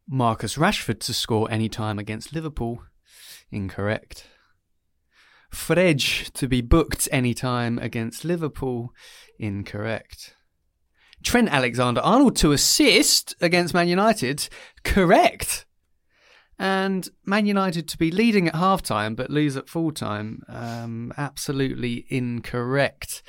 Marcus Rashford to score any time against Liverpool. Incorrect. Fred to be booked any time against Liverpool. Incorrect. Trent Alexander-Arnold to assist against Man United. Correct. And Man United to be leading at half-time but lose at full-time. Absolutely incorrect.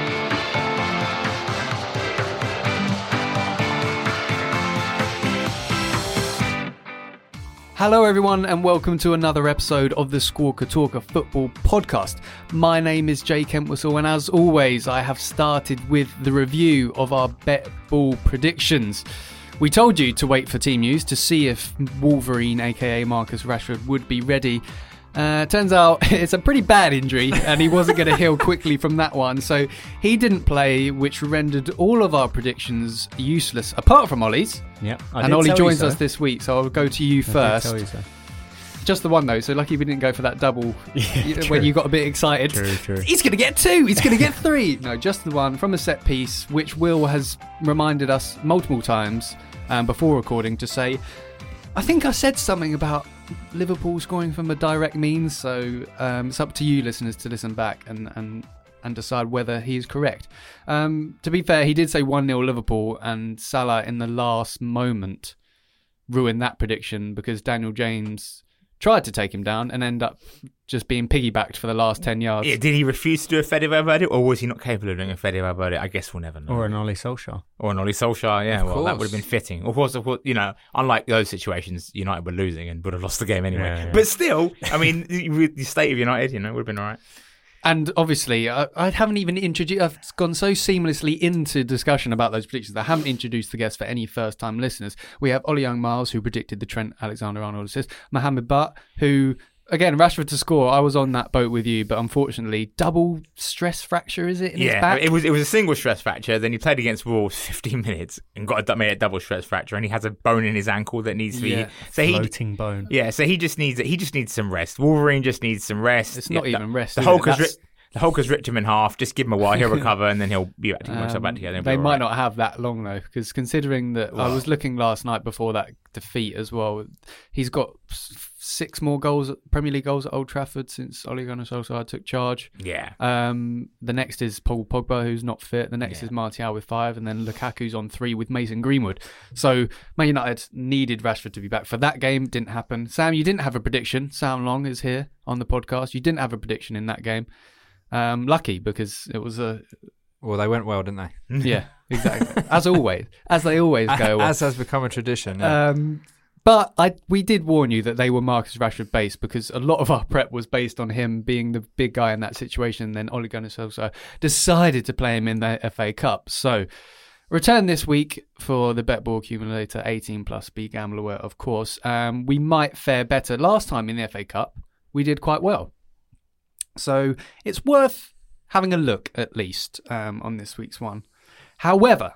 Hello everyone and welcome to another episode of the Squawka Talker Football Podcast. My name is Jake Entwistle and as always I have started with the review of our Bet Ball predictions. We told you to wait for team news to see if Wolverine aka Marcus Rashford would be ready. Turns out it's a pretty bad injury and he wasn't going to heal quickly from that one. So he didn't play, which rendered all of our predictions useless, apart from Ollie's. Yep, and Ollie joins us this week, so I'll go to you first. I did tell you so. Just the one though, so lucky we didn't go for that double when you got a bit excited. True. He's going to get 2, he's going to get 3. No, just the one from a set piece, which Will has reminded us multiple times before recording to say, I think I said something about Liverpool scoring from a direct means, so it's up to you listeners to listen back and decide whether he is correct. To be fair, he did say 1-0 Liverpool, and Salah in the last moment ruined that prediction because Daniel James tried to take him down and ended up just being piggybacked for the last 10 yards. Yeah, did he refuse to do a Fede Valverde, or was he not capable of doing a Fede Valverde? I guess we'll never know. Or an Ollie Solskjaer. Yeah, well, that would have been fitting. Of course, unlike those situations, United were losing and would have lost the game anyway. Yeah. But still, I mean, the state of United, would have been all right. And obviously, I haven't even introduced... I've gone so seamlessly into discussion about those predictions. I haven't introduced the guests for any first-time listeners. We have Ollie Young-Miles, who predicted the Trent Alexander-Arnold assist. Mohamed Butt, who... Again, Rashford to score. I was on that boat with you, but unfortunately, double stress fracture, is it, in his back? It was a single stress fracture. Then he played against Wolves 15 minutes and made a double stress fracture, and he has a bone in his ankle that needs to be floating bone. Yeah, so he just needs some rest. Wolverine just needs some rest. It's not even rest. The Hulk has ripped him in half. Just give him a while, he'll recover, and then he'll be back together. They might not have that long though, because considering that I was looking last night before that defeat as well, he's got 6 more Premier League goals at Old Trafford since Ole Gunnar Solskjaer took charge. Yeah. The next is Paul Pogba, who's not fit. The next is Martial with 5, and then Lukaku's on 3 with Mason Greenwood. So Man United needed Rashford to be back for that game. Didn't happen. Sam, you didn't have a prediction. Sam Long is here on the podcast. You didn't have a prediction in that game. Lucky, because it was a... Well, they went well, didn't they? Yeah, exactly. As always. As they always go. As has become a tradition. Yeah. But we did warn you that they were Marcus Rashford based, because a lot of our prep was based on him being the big guy in that situation. And then Ole Gunnar Solskjaer decided to play him in the FA Cup. So return this week for the BetBall accumulator 18 plus. Be gamble aware, of course. We might fare better. Last time in the FA Cup, we did quite well. So it's worth having a look at least on this week's one. However,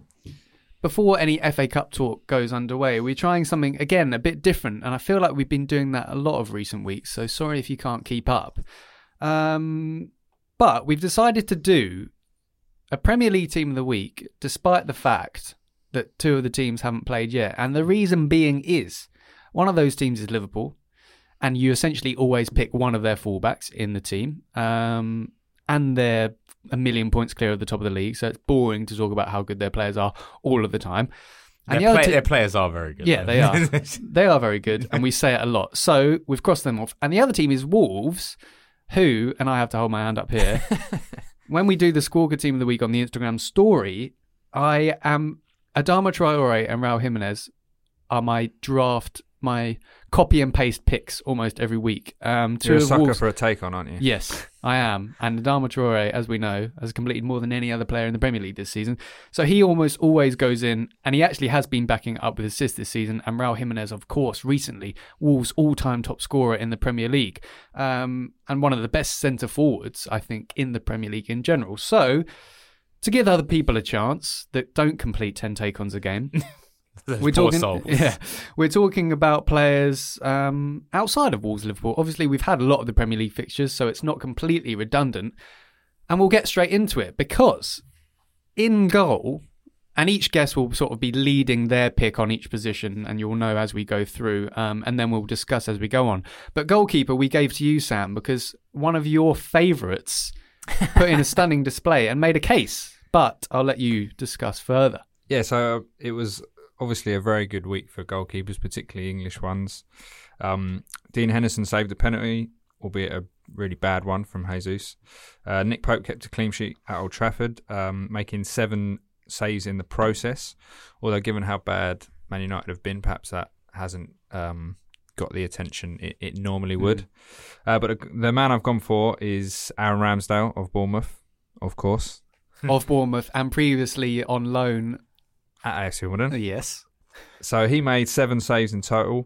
before any FA Cup talk goes underway, we're trying something, again, a bit different. And I feel like we've been doing that a lot of recent weeks. So sorry if you can't keep up. But we've decided to do a Premier League Team of the Week, despite the fact that 2 of the teams haven't played yet. And the reason being is one of those teams is Liverpool. And you essentially always pick one of their fullbacks in the team. And they're a million points clear of the top of the league. So it's boring to talk about how good their players are all of the time. And their players are very good. Yeah, they are. They are very good. And we say it a lot. So we've crossed them off. And the other team is Wolves, who, and I have to hold my hand up here, when we do the Squawka Team of the Week on the Instagram story, I am Adama Traore and Raul Jimenez are my copy and paste picks almost every week. You're a sucker for a take on, aren't you? Yes, I am. And Adama Traore, as we know, has completed more than any other player in the Premier League this season. So he almost always goes in, and he actually has been backing up with assists this season. And Raul Jimenez, of course, recently, Wolves' all-time top scorer in the Premier League. And one of the best centre-forwards, I think, in the Premier League in general. So, to give other people a chance that don't complete 10 take-ons a game... We're talking about players outside of Wolves Liverpool. Obviously, we've had a lot of the Premier League fixtures, so it's not completely redundant. And we'll get straight into it because in goal, And each guest will sort of be leading their pick on each position, and you'll know as we go through, and then we'll discuss as we go on. But goalkeeper we gave to you, Sam, because one of your favourites put in a stunning display and made a case. But I'll let you discuss further. Yeah, so it was obviously a very good week for goalkeepers, particularly English ones. Dean Henderson saved a penalty, albeit a really bad one from Jesus. Nick Pope kept a clean sheet at Old Trafford, making 7 saves in the process. Although given how bad Man United have been, perhaps that hasn't got the attention it normally would. But the man I've gone for is Aaron Ramsdale of Bournemouth, of course. Of Bournemouth, and previously on loan at AFC Wimbledon. Yes. So he made 7 saves in total.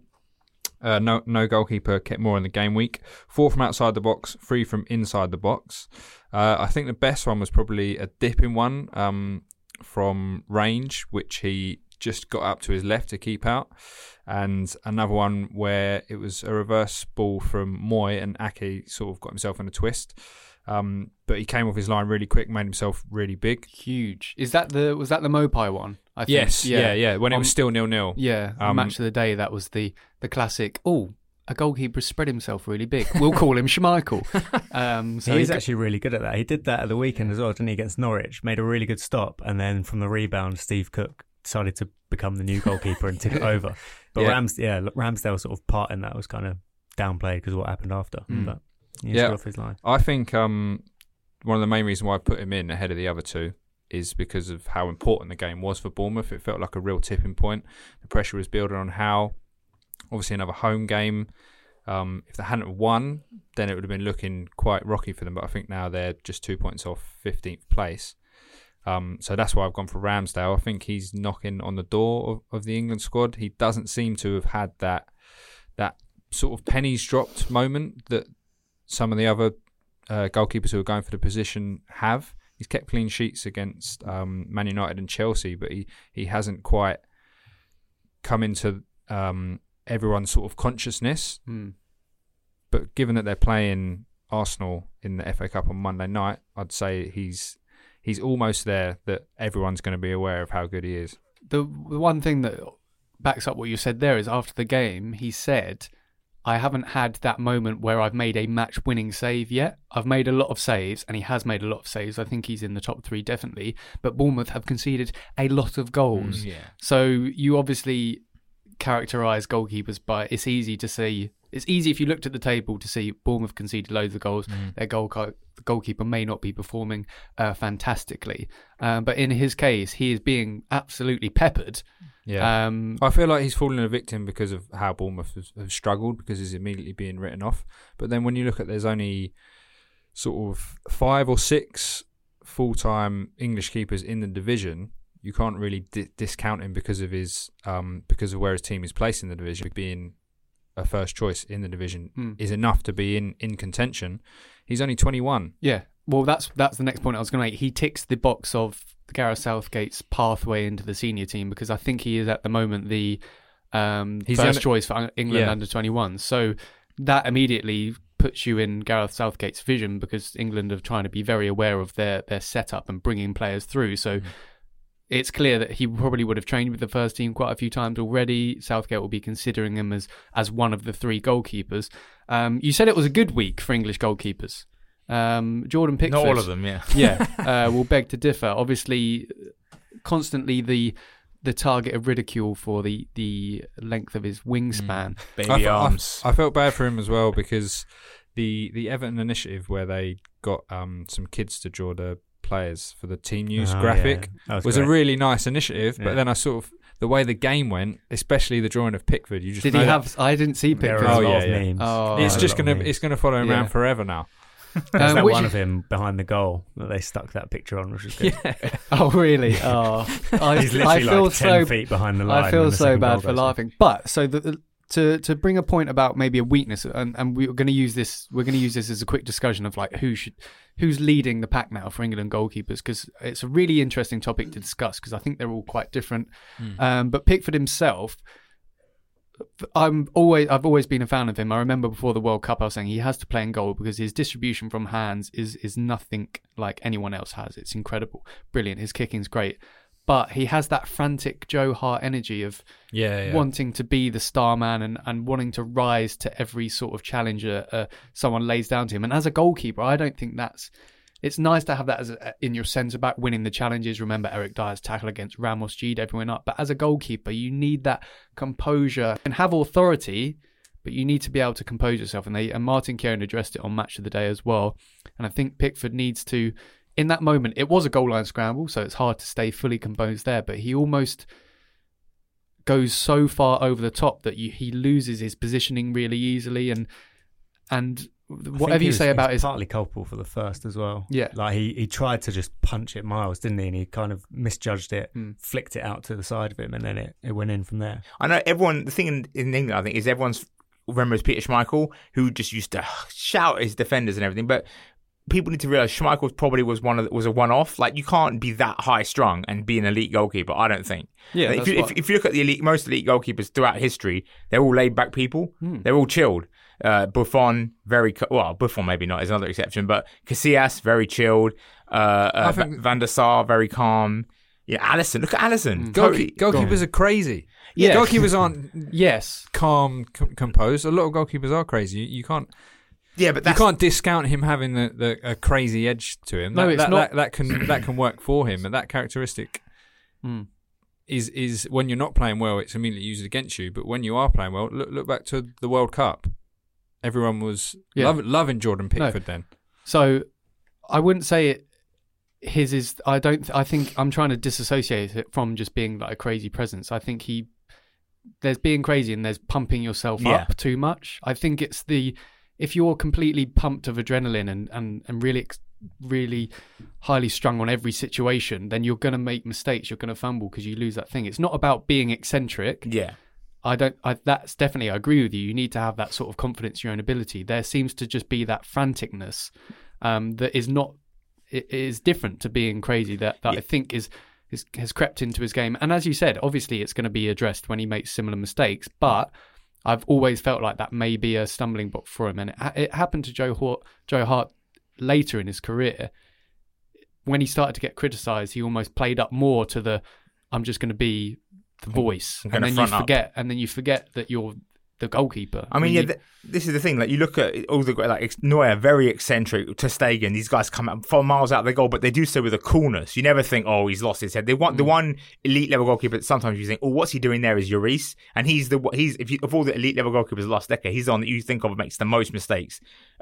No goalkeeper kept more in the game week. 4 from outside the box, 3 from inside the box. I think the best one was probably a dipping one from range, which he just got up to his left to keep out. And another one where it was a reverse ball from Moy, and Ake sort of got himself in a twist. But he came off his line really quick, made himself really big. Huge. Was that the Mopai one? I think. Yes, yeah. When it was still 0-0. Yeah, match of the day, that was the classic, a goalkeeper spread himself really big. We'll call him Schmeichel. So he's actually really good at that. He did that at the weekend as well, didn't he, against Norwich? Made a really good stop, and then from the rebound, Steve Cook decided to become the new goalkeeper and took it over. But Ramsdale sort of part in that was kind of downplayed because of what happened after. But he got off his line. I think one of the main reasons why I put him in ahead of the other two is because of how important the game was for Bournemouth. It felt like a real tipping point. The pressure was building on Howe. Obviously, another home game. If they hadn't won, then it would have been looking quite rocky for them. But I think now they're just 2 points off 15th place. So that's why I've gone for Ramsdale. I think he's knocking on the door of the England squad. He doesn't seem to have had that sort of pennies dropped moment that some of the other goalkeepers who are going for the position have. He's kept clean sheets against Man United and Chelsea, but he hasn't quite come into everyone's sort of consciousness. But given that they're playing Arsenal in the FA Cup on Monday night, I'd say he's almost there, that everyone's going to be aware of how good he is. The one thing that backs up what you said there is after the game, he said, I haven't had that moment where I've made a match-winning save yet. I've made a lot of saves, and he has made a lot of saves. I think he's in the top 3 definitely. But Bournemouth have conceded a lot of goals. So you obviously characterise goalkeepers by, it's easy to see. It's easy if you looked at the table to see Bournemouth conceded loads of goals. Their goalkeeper may not be performing fantastically. But in his case, he is being absolutely peppered. Yeah, I feel like he's fallen a victim because of how Bournemouth have struggled, because he's immediately being written off. But then when you look at, there's only sort of 5 or 6 full-time English keepers in the division. You can't really discount him because of his because of where his team is placed in the division. Being a first choice in the division is enough to be in contention. He's only 21. Yeah. Well, that's the next point I was going to make. He ticks the box of Gareth Southgate's pathway into the senior team, because I think he is at the moment the first choice for England under 21. So that immediately puts you in Gareth Southgate's vision, because England are trying to be very aware of their setup and bringing players through. So it's clear that he probably would have trained with the first team quite a few times already. Southgate will be considering him as one of the 3 goalkeepers. You said it was a good week for English goalkeepers. Jordan Pickford. Not all of them, will beg to differ. Obviously, constantly the target of ridicule for the length of his wingspan. Baby arms. I felt bad for him as well, because the Everton initiative where they got some kids to draw the players for the team news graphic was a really nice initiative. But then I sort of, the way the game went, especially the drawing of Pickford, you just did he have? I didn't see Pickford. It's gonna follow him around forever now. There's that one of him behind the goal that they stuck that picture on, which was good. Oh, really? Oh, he's literally 10 feet behind the line. I feel so bad for laughing. But so to bring a point about maybe a weakness, and we're going to use this. We're going to use this as a quick discussion of like who's leading the pack now for England goalkeepers, because it's a really interesting topic to discuss, because I think they're all quite different. But Pickford himself, I've always been a fan of him. I remember before the World Cup I was saying he has to play in goal because his distribution from hands is nothing like anyone else has. It's incredible, brilliant. His kicking's great, but he has that frantic Joe Hart energy of wanting to be the star man and wanting to rise to every sort of challenge someone lays down to him. And as a goalkeeper, I don't think it's nice to have that in your centre back winning the challenges. Remember Eric Dyer's tackle against Ramos, G'd everyone up. But as a goalkeeper, you need that composure and have authority, but you need to be able to compose yourself. And Martin Keown addressed it on Match of the Day as well. And I think Pickford needs to, in that moment, it was a goal line scramble, so it's hard to stay fully composed there. But he almost goes so far over the top that he loses his positioning really easily. And whatever you say about his... partly culpable for the first as well. Yeah. Like he tried to just punch it miles, didn't he? And he kind of misjudged it, flicked it out to the side of him, and then it went in from there. I know everyone, the thing in England, I think, is everyone's remembers Peter Schmeichel, who just used to shout at his defenders and everything, but people need to realise Schmeichel probably was a one-off. Like, you can't be that high-strung and be an elite goalkeeper, I don't think. Yeah, like, if you look at most elite goalkeepers throughout history, they're all laid-back people. They're all chilled. Buffon, Buffon maybe not, is another exception, but Casillas, very chilled. I think Van der Sar, very calm. Yeah, Alisson, look at Alisson. Goalkeepers are crazy. Yeah. Goalkeepers aren't calm, composed. A lot of goalkeepers are crazy. You can't... Yeah, but you can't discount him having a crazy edge to him. That can work for him, and that characteristic is when you're not playing well, it's immediately used against you. But when you are playing well, look back to the World Cup. Everyone was loving Jordan Pickford then. So I wouldn't say it. His is. I think I'm trying to disassociate it from just being like a crazy presence. I think there's being crazy and there's pumping yourself up too much. I think it's if you're completely pumped of adrenaline and really, really highly strung on every situation, then you're going to make mistakes. You're going to fumble because you lose that thing. It's not about being eccentric. Yeah. That's definitely, I agree with you. You need to have that sort of confidence in your own ability. There seems to just be that franticness that is not, it is different to being crazy that I think has crept into his game. And as you said, obviously it's going to be addressed when he makes similar mistakes, but I've always felt like that may be a stumbling block for him. And it happened to Joe Hart later in his career. When he started to get criticised, he almost played up more to I'm just going to be the voice. And then you forget that you're the goalkeeper. I mean, this is the thing. Like, you look at all the Neuer, very eccentric. Ter Stegen, these guys come out 4 miles out of their goal, but they do so with a coolness. You never think, oh, he's lost his head. They want the one elite level goalkeeper. Sometimes you think, oh, what's he doing there? Is Lloris, and of all the elite level goalkeepers of the last decade, he's the one that you think of makes the most mistakes.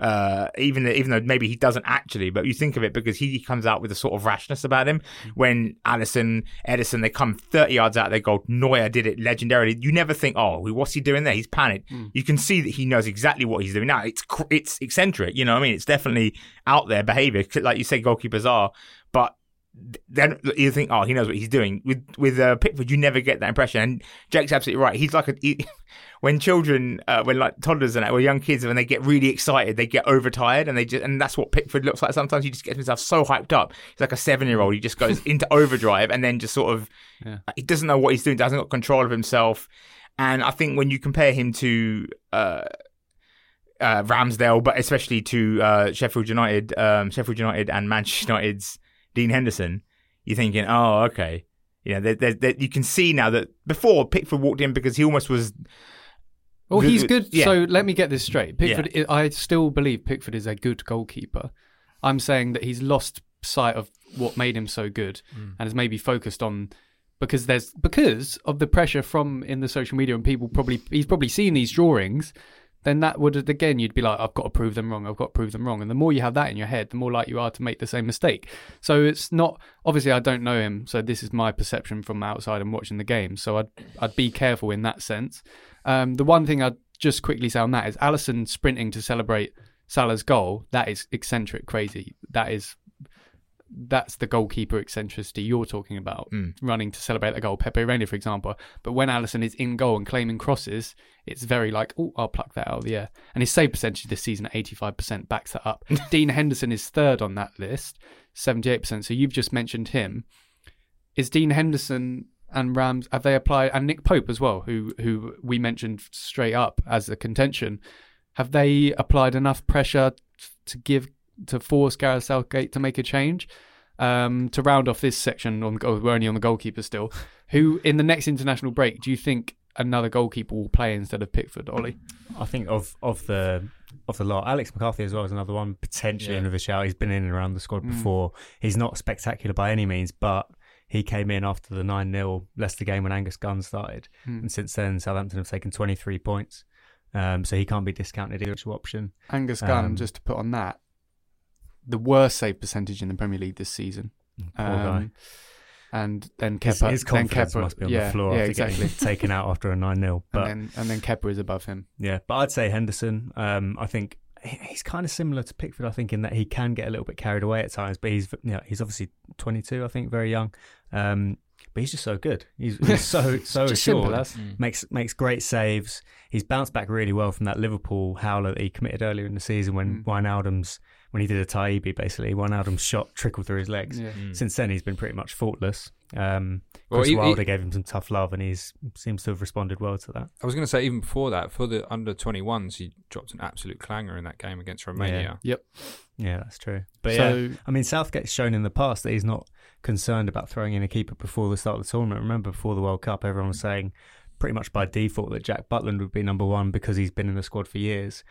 Even though maybe he doesn't actually, but you think of it because he comes out with a sort of rashness about him. When Alisson, Ederson, they come 30 yards out of their goal. Neuer did it legendarily. You never think, oh, what's he doing there? He's panicked. You can see that he knows exactly what he's doing. Now, it's eccentric, you know what I mean? It's definitely out there behaviour, like you say goalkeepers are, but then you think, oh, he knows what he's doing. With Pickford, you never get that impression. And Jake's absolutely right. He's like when children, when like toddlers and or young kids, when they get really excited, they get overtired, and that's what Pickford looks like. Sometimes he just gets himself so hyped up. He's like a 7-year-old. He just goes into overdrive and then just sort of he doesn't know what he's doing, doesn't got control of himself. And I think when you compare him to Ramsdale, but especially to Sheffield United and Manchester United's Dean Henderson, you're thinking, oh, okay. You know, you can see now that before Pickford walked in because he almost was... Well, he's good. Yeah. So let me get this straight. Pickford, I still believe Pickford is a good goalkeeper. I'm saying that he's lost sight of what made him so good and has maybe focused on... Because of the pressure from in the social media and he's probably seen these drawings, then that would, again, you'd be like, I've got to prove them wrong. And the more you have that in your head, the more likely you are to make the same mistake. So it's not, obviously I don't know him, so this is my perception from outside and watching the game. So I'd be careful in that sense. The one thing I'd just quickly say on that is Alisson sprinting to celebrate Salah's goal. That is eccentric, crazy. That's the goalkeeper eccentricity you're talking about, running to celebrate the goal. Pepe Reina, for example. But when Alisson is in goal and claiming crosses, it's very like, oh, I'll pluck that out of the air. And his save percentage this season at 85% backs that up. Dean Henderson is third on that list, 78%. So you've just mentioned him. Is Dean Henderson and Rams, have they applied, and Nick Pope as well, who we mentioned straight up as a contention, have they applied enough pressure to force Gareth Southgate to make a change? To round off this section, we're only on the goalkeeper still. Who in the next international break do you think another goalkeeper will play instead of Pickford, Ollie? I think of the lot, Alex McCarthy as well is another one potentially in with a shout. He's been in and around the squad before. He's not spectacular by any means, but he came in after the 9-0 Leicester game when Angus Gunn started, and since then Southampton have taken 23 points. So he can't be discounted either option. Angus Gunn, just to put on that, the worst save percentage in the Premier League this season. Poor guy. And then Kepa, his confidence must be on the floor after getting taken out after a 9-0. But and then Kepa is above him. Yeah, but I'd say Henderson. I think he's kind of similar to Pickford. I think in that he can get a little bit carried away at times, but he's obviously 22. I think very young. But he's just so good. He's so assured. Makes great saves. He's bounced back really well from that Liverpool howler that he committed earlier in the season when when he did a Taibbi, basically. Wijnaldum's shot trickled through his legs. Yeah. Since then, he's been pretty much faultless. Chris Wilder gave him some tough love, and he seems to have responded well to that. I was going to say, even before that, for the under-21s, he dropped an absolute clanger in that game against Romania. Yeah. Yep. Yeah, that's true. But Southgate's shown in the past that he's not concerned about throwing in a keeper before the start of the tournament. Remember, before the World Cup, everyone was saying pretty much by default that Jack Butland would be number one because he's been in the squad for years.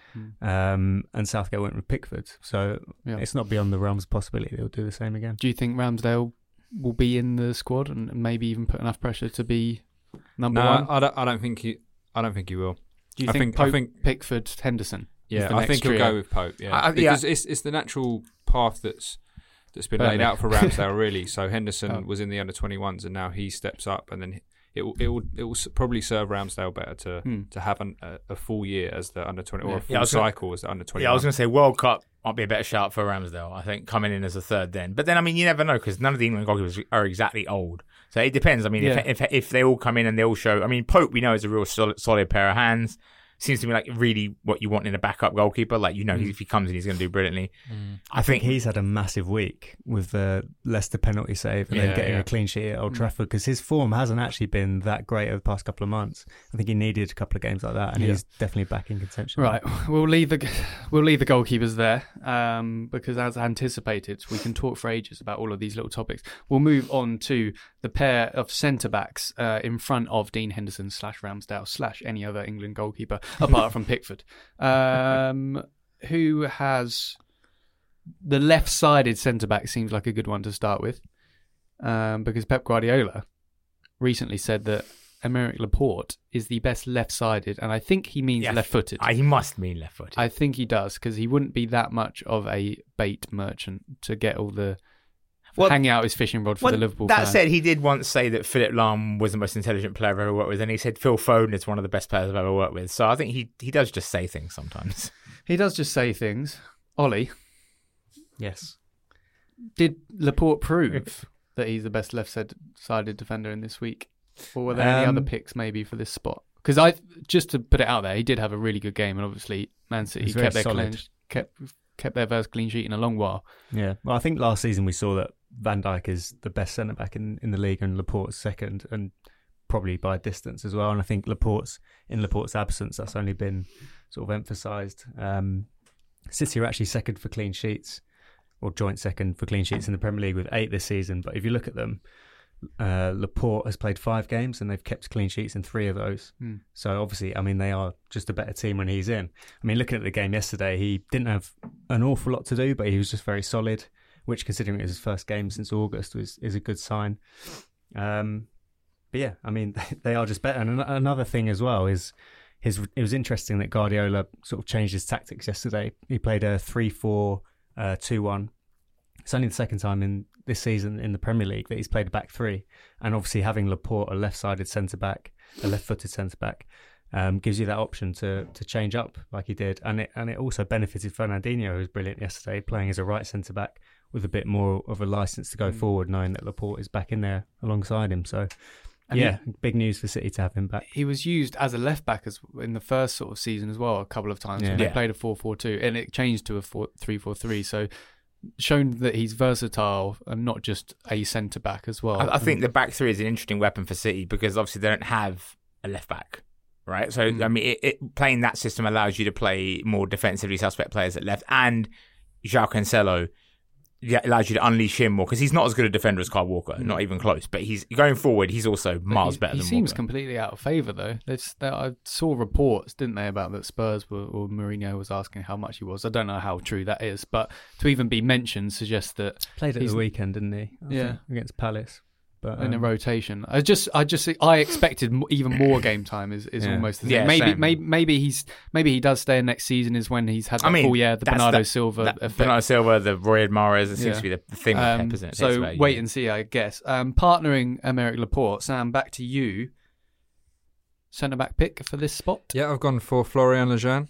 And Southgate went with Pickford. So it's not beyond the realms of possibility they'll do the same again. Do you think Ramsdale will be in the squad and maybe even put enough pressure to be number one? I don't think he will. Do you think Pickford, Henderson? Yeah, I think he'll go with Pope. Yeah, because it's the natural path that's been laid out for Ramsdale, really. So Henderson was in the under-21s, and now he steps up, and then it will probably serve Ramsdale better to have a full year as the under-20 or a full cycle as the under-21. Yeah, I was going to say World Cup might be a better shout for Ramsdale. I think coming in as a third then, but then I mean you never know because none of the England goalkeepers are exactly old, so it depends. I mean if they all come in and they all show, I mean Pope we know is a real solid pair of hands. Seems to me like really what you want in a backup goalkeeper. Like, if he comes in, he's going to do brilliantly. I think he's had a massive week with the Leicester penalty save and then getting a clean sheet at Old Trafford because his form hasn't actually been that great over the past couple of months. I think he needed a couple of games like that, and he's definitely back in contention. Right, we'll leave the goalkeepers there because as anticipated, we can talk for ages about all of these little topics. We'll move on to the pair of centre backs in front of Dean Henderson / Ramsdale / any other England goalkeeper. Apart from Pickford, who has the left-sided centre-back seems like a good one to start with, because Pep Guardiola recently said that Aymeric Laporte is the best left-sided, and I think he means left-footed. He must mean left-footed. I think he does, because he wouldn't be that much of a bait merchant to get all the... hang out his fishing rod for the Liverpool That fans. said, he did once say that Philip Lahm was the most intelligent player I've ever worked with, and he said Phil Foden is one of the best players I've ever worked with. So I think he does just say things sometimes. He does just say things. Ollie? Yes. Did Laporte prove that he's the best left-sided defender in this week? Or were there any other picks maybe for this spot? Because just to put it out there, he did have a really good game, and obviously Man City kept their first clean sheet in a long while. Yeah, well, I think last season we saw that Van Dijk is the best centre-back in the league and Laporte's second, and probably by a distance as well. And I think in Laporte's absence, that's only been sort of emphasised. City are actually second for clean sheets, or joint second for clean sheets in the Premier League with 8 this season. But if you look at them, Laporte has played 5 games and they've kept clean sheets in 3 of those. So obviously, I mean, they are just a better team when he's in. I mean, looking at the game yesterday, he didn't have an awful lot to do, but he was just very solid, which, considering it was his first game since August, is a good sign. But yeah, I mean, they are just better. And another thing as well is it was interesting that Guardiola sort of changed his tactics yesterday. He played a 3-4-2-1. It's only the second time in this season in the Premier League that he's played a back 3, and obviously having Laporte, a left-sided centre-back, a left-footed centre-back, gives you that option to change up like he did, and it also benefited Fernandinho, who was brilliant yesterday, playing as a right centre-back with a bit more of a licence to go forward, knowing that Laporte is back in there alongside him. So, big news for City to have him back. He was used as a left-back in the first sort of season as well, a couple of times when they played a 4-4-2, and it changed to a 3-4-3. So, shown that he's versatile and not just a centre back as well. I think the back 3 is an interesting weapon for City because obviously they don't have a left back, right? So I mean, playing that system allows you to play more defensively suspect players at left, and João Cancelo allows you to unleash him more, because he's not as good a defender as Kyle Walker, not even close. But he's going forward. He's also miles better than Walker. He seems completely out of favour, though. I saw reports, didn't they, about that Spurs or Mourinho was asking how much he was. I don't know how true that is, but to even be mentioned suggests that played at the weekend, didn't he? I think, against Palace. But, in a rotation, I expected even more game time. Is almost the thing. Yeah, maybe he does stay in next season. Is when he's had that full year. The Bernardo Silva effect. Bernardo Silva, the Riyad Mahrez. It seems to be the thing with Pep, isn't it? So wait and see, I guess. Partnering Aymeric Laporte. Sam, back to you. Centre back pick for this spot. Yeah, I've gone for Florian Lejeune.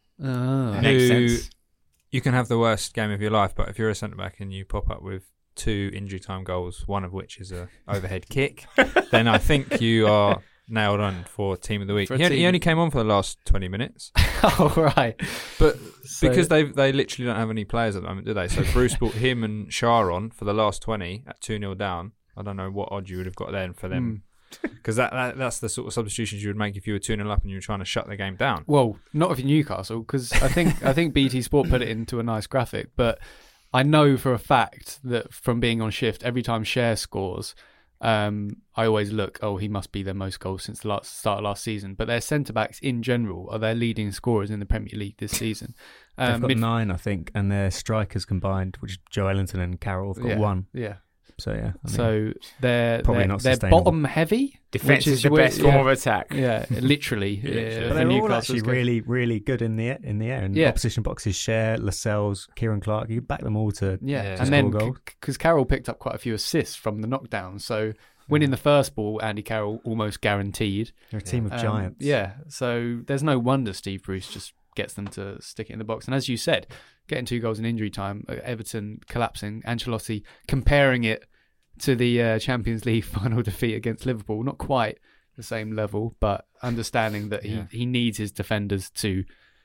Makes sense. You can have the worst game of your life, but if you're a centre back and you pop up with 2 injury time goals, one of which is a overhead kick, then I think you are nailed on for team of the week. He only came on for the last 20 minutes. Oh, right. But because they literally don't have any players at the moment, do they? So Bruce brought him and Shah on for the last 20 at 2-0 down. I don't know what odds you would have got then for them. Because that's the sort of substitutions you would make if you were 2-0 up and you were trying to shut the game down. Well, not if you're Newcastle, because I think BT Sport put it into a nice graphic, but I know for a fact that from being on shift, every time Cher scores, I always look, he must be their most goals since the start of last season. But their centre-backs in general are their leading scorers in the Premier League this season. They've got 9, I think, and their strikers combined, which is Joe Ellington and Carroll, have got 1. Yeah. So, yeah. They're sustainable. bottom heavy. Defence is the best form of attack. Yeah, literally. But they're all actually really, really good in the air. And opposition boxes, Cher, Lascelles, Kieran Clark. You back them all to and then because Carroll picked up quite a few assists from the knockdown, so winning the first ball, Andy Carroll almost guaranteed. They're a team of giants. Yeah, so there's no wonder Steve Bruce just gets them to stick it in the box. And as you said, getting 2 goals in injury time, Everton collapsing, Ancelotti comparing it to the Champions League final defeat against Liverpool. Not quite the same level, but understanding that he needs his defenders to,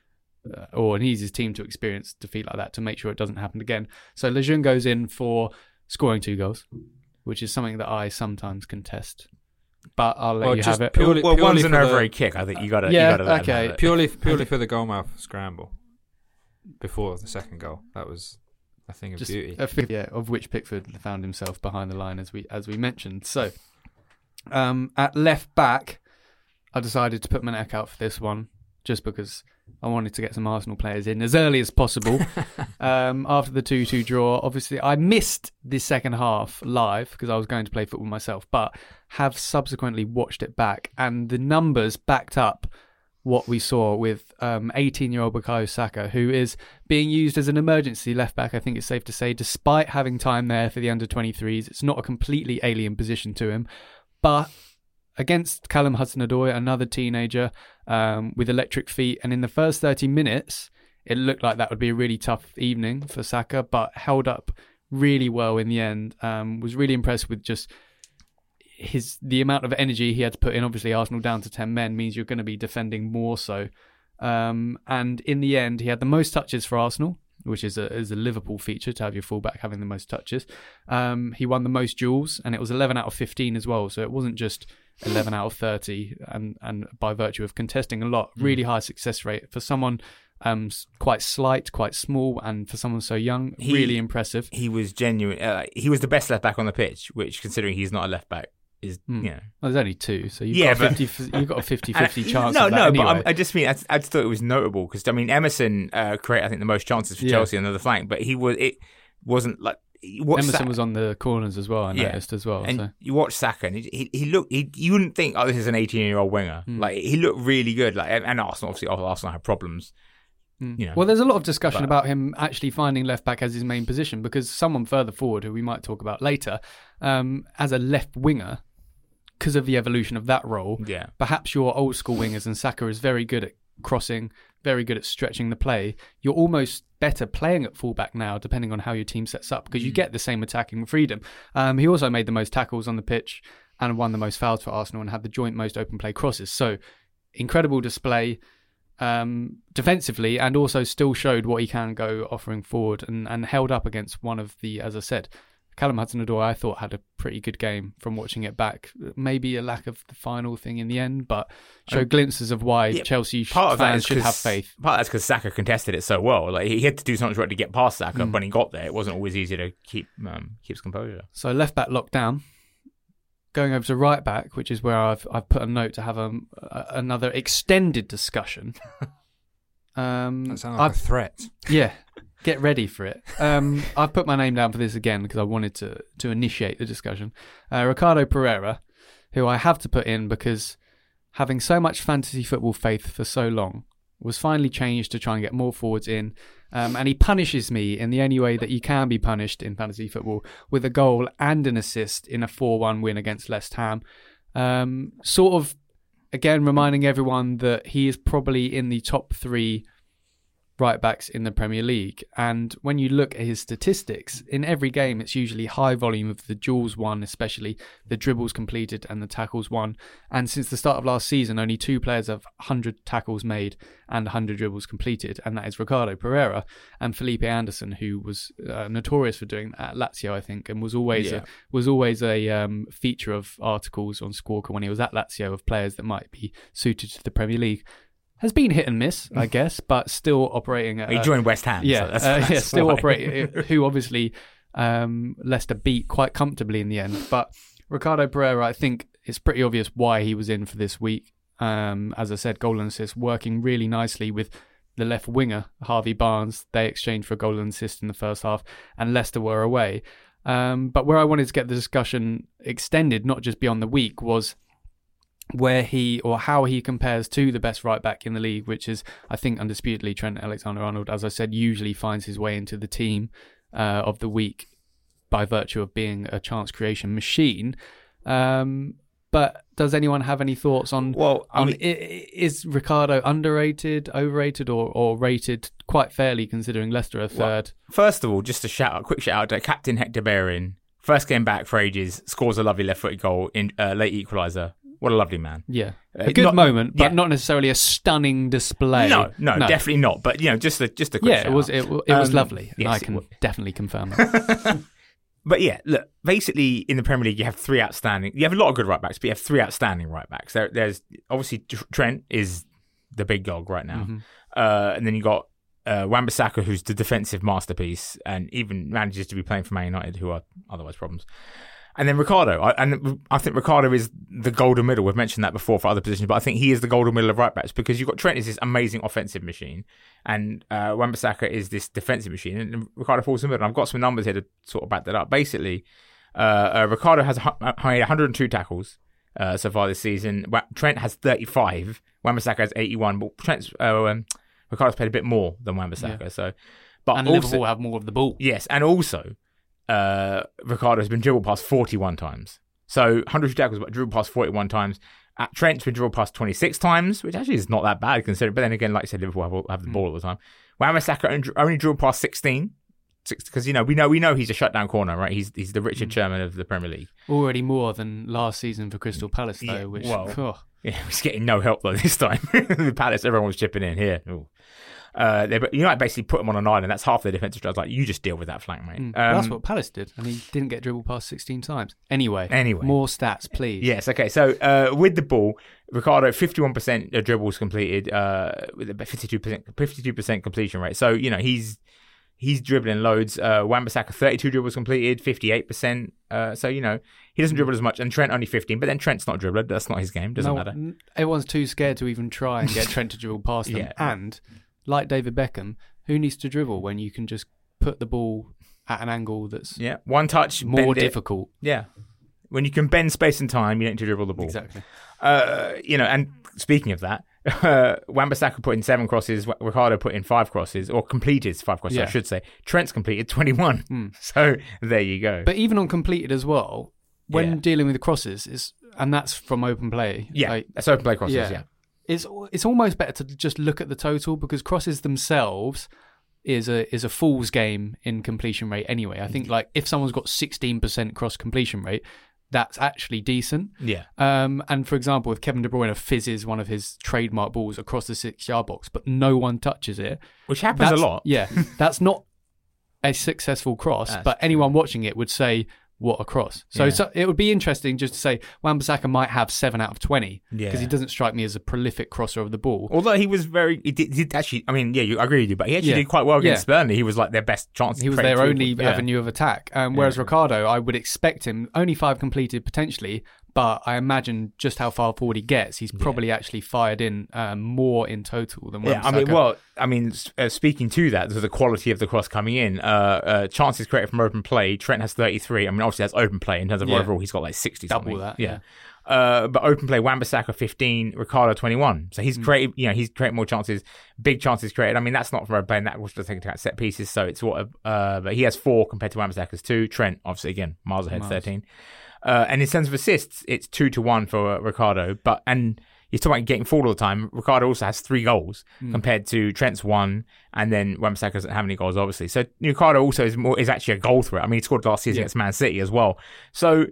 or needs his team to experience defeat like that to make sure it doesn't happen again. So Lejeune goes in for scoring 2 goals, which is something that I sometimes contest. But I'll let you have it. Purely one's an overhead kick. I think you got to. Okay. Purely for the goalmouth scramble before the second goal. That was a thing of beauty. Of which Pickford found himself behind the line as we mentioned. So at left back, I decided to put Manek out for this one just because I wanted to get some Arsenal players in as early as possible. After the 2-2 draw, obviously I missed the second half live because I was going to play football myself, but have subsequently watched it back, and the numbers backed up what we saw with 18-year-old Bukayo Saka, who is being used as an emergency left-back, I think it's safe to say, despite having time there for the under-23s. It's not a completely alien position to him. But against Callum Hudson-Odoi, another teenager with electric feet, and in the first 30 minutes, it looked like that would be a really tough evening for Saka, but held up really well in the end. Was really impressed with just the amount of energy he had to put in. Obviously, Arsenal down to 10 men means you're going to be defending more so. And in the end, he had the most touches for Arsenal, which is a Liverpool feature to have your fullback having the most touches. He won the most duels, and it was 11 out of 15 as well. So it wasn't just 11 out of 30, and by virtue of contesting a lot, really high success rate for someone quite slight, quite small, and for someone so young, really impressive. He was genuine. He was the best left back on the pitch, which, considering he's not a left back, is well, there's only 2, so you've got a 50-50 chance. No, anyway. but I just mean I just thought it was notable because Emerson created, I think, the most chances for Chelsea on the other flank, but it wasn't like. Emerson was on the corners as well, I noticed as well. And so. you watch Saka, and he looked. You wouldn't think, this is an 18-year-old winger. Like, he looked really good. Like, and Arsenal have problems. You know, well, there's a lot of discussion about him actually finding left back as his main position, because someone further forward, who we might talk about later, as a left winger, because of the evolution of that role, perhaps your old school wingers, and Saka is very good at crossing, very good at stretching the play. You're almost better playing at fullback now, depending on how your team sets up, because you get the same attacking freedom. He also made the most tackles on the pitch and won the most fouls for Arsenal and had the joint most open play crosses. So incredible display defensively, and also still showed what he can go offering forward, and held up against one of the, as I said, Callum Hudson-Odoi, I thought, had a pretty good game from watching it back. Maybe a lack of the final thing in the end, but showed glimpses of why Chelsea fans should have faith. Part of that's because Saka contested it so well. Like, he had to do something right to get past Saka. When he got there, it wasn't always easy to keep his composure. So left back locked down. Going over to right back, which is where I've put a note to have another extended discussion. That sounds like a threat. Yeah. Get ready for it. I've put my name down for this again because I wanted to initiate the discussion. Ricardo Pereira, who I have to put in because having so much fantasy football faith for so long, was finally changed to try and get more forwards in. And he punishes me in the only way that you can be punished in fantasy football, with a goal and an assist in a 4-1 win against West Ham. Sort of, again, reminding everyone that he is probably in the top 3 right backs in the Premier League. And when you look at his statistics, in every game it's usually high volume of the duels won, especially the dribbles completed and the tackles won. And since the start of last season, only 2 players have 100 tackles made and 100 dribbles completed, and that is Ricardo Pereira and Felipe Anderson, who was notorious for doing that at Lazio, I think, and was always a feature of articles on Squawka when he was at Lazio of players that might be suited to the Premier League. Has been hit and miss, I guess, but still operating at... He joined West Ham. Yeah, so that's still why. operating, who obviously Leicester beat quite comfortably in the end. But Ricardo Pereira, I think it's pretty obvious why he was in for this week. As I said, goal and assist working really nicely with the left winger, Harvey Barnes. They exchanged for a goal and assist in the first half, and Leicester were away. But where I wanted to get the discussion extended, not just beyond the week, was where he or how he compares to the best right back in the league, which is, I think, undisputedly Trent Alexander-Arnold. As I said, usually finds his way into the team of the week by virtue of being a chance creation machine. But does anyone have any thoughts on? Well, is Ricardo underrated, overrated, or rated quite fairly considering Leicester are third? Well, first of all, just a quick shout out to Captain Hector Bellerin. First game back for ages, scores a lovely left-footed goal in late equaliser. What a lovely man. Yeah. A good moment, but not necessarily a stunning display. No, definitely not. But, just a quick shout out. It was lovely. Yes, I can definitely confirm that. But yeah, look, basically in the Premier League, you have 3 outstanding... You have a lot of good right backs, but you have 3 outstanding right backs. There's obviously Trent is the big dog right now. Mm-hmm. And then you got Wan-Bissaka, who's the defensive masterpiece and even manages to be playing for Man United, who are otherwise problems. And then Ricardo. I think Ricardo is the golden middle. We've mentioned that before for other positions, but I think he is the golden middle of right backs because you've got Trent is this amazing offensive machine and Wan-Bissaka is this defensive machine and Ricardo falls in the middle. And I've got some numbers here to sort of back that up. Basically, Ricardo has made 102 tackles so far this season. Trent has 35. Wan-Bissaka has 81. But Ricardo's played a bit more than Wan-Bissaka. Yeah. And also, Liverpool have more of the ball. Yes, and also... Ricardo has been dribbled past 41 times. So 100 tackles, but dribbled past 41 times. Trent's been dribbled past 26 times, which actually is not that bad considering. But then again, like I said, Liverpool have the ball all the time. Wan-Bissaka only dribbled past 16 because we know he's a shutdown corner, right? He's the Richard Sherman of the Premier League. Already more than last season for Crystal Palace, though. He's getting no help though this time. The Palace, everyone was chipping in here. United basically put him on an island. That's half their defensive strategy. Like, you just deal with that flank, mate. That's what Palace did, and he didn't get dribbled past 16 times. Anyway, more stats, please. Yes, okay. So with the ball, Ricardo 51% of dribbles completed with a 52% completion rate. So he's dribbling loads. Wan-Bissaka 32 dribbles completed, 58%. So he doesn't dribble as much, and Trent only 15. But then Trent's not a dribbler. That's not his game. Doesn't matter. Everyone's too scared to even try and get Trent to dribble past them. And like David Beckham, who needs to dribble when you can just put the ball at an angle that's one touch more difficult? Yeah, when you can bend space and time, you don't need to dribble the ball. Exactly. And speaking of that, Wan-Bissaka put in 7 crosses, Ricardo put in 5 crosses, or completed 5 crosses, I should say. Trent's completed 21. So there you go. But even on completed as well, when dealing with the crosses, and that's from open play. Yeah, that's open play crosses, It's almost better to just look at the total because crosses themselves is a fool's game in completion rate anyway. I think if someone's got 16% cross completion rate, that's actually decent. Yeah. And for example, if Kevin De Bruyne fizzes one of his trademark balls across the 6-yard box, but no one touches it, which happens a lot. Yeah, that's not a successful cross, but anyone watching it would say, what a cross. So it would be interesting just to say Wan-Bissaka might have 7 out of 20 because he doesn't strike me as a prolific crosser of the ball. Although he did actually, I mean, I agree with you, but he actually did quite well against Burnley. He was like their best chance. He was their only avenue of attack. Whereas Ricardo, I would expect him, only 5 completed potentially, but I imagine just how far forward he gets, he's probably actually fired in more in total than Wan-Bissaka. Speaking to that, to the quality of the cross coming in, chances created from open play, Trent has 33. I mean, obviously that's open play. In terms of overall, he's got like 60 something. Double that, yeah. But open play, Wan-Bissaka 15, Ricardo 21. So he's created, he's created more chances, big chances created. I mean, that's not from open play, and that was just taking out set pieces. So it's but he has 4 compared to Wan-Bissaka's 2. Trent, obviously, again, miles ahead, 13. And in terms of assists, it's 2-1 for Ricardo. And you're talking about getting forward all the time. Ricardo also has 3 goals compared to Trent's 1, and then Wan-Bissaka doesn't have any goals, obviously. So Ricardo also is actually a goal threat. I mean, he scored last season against Man City as well. So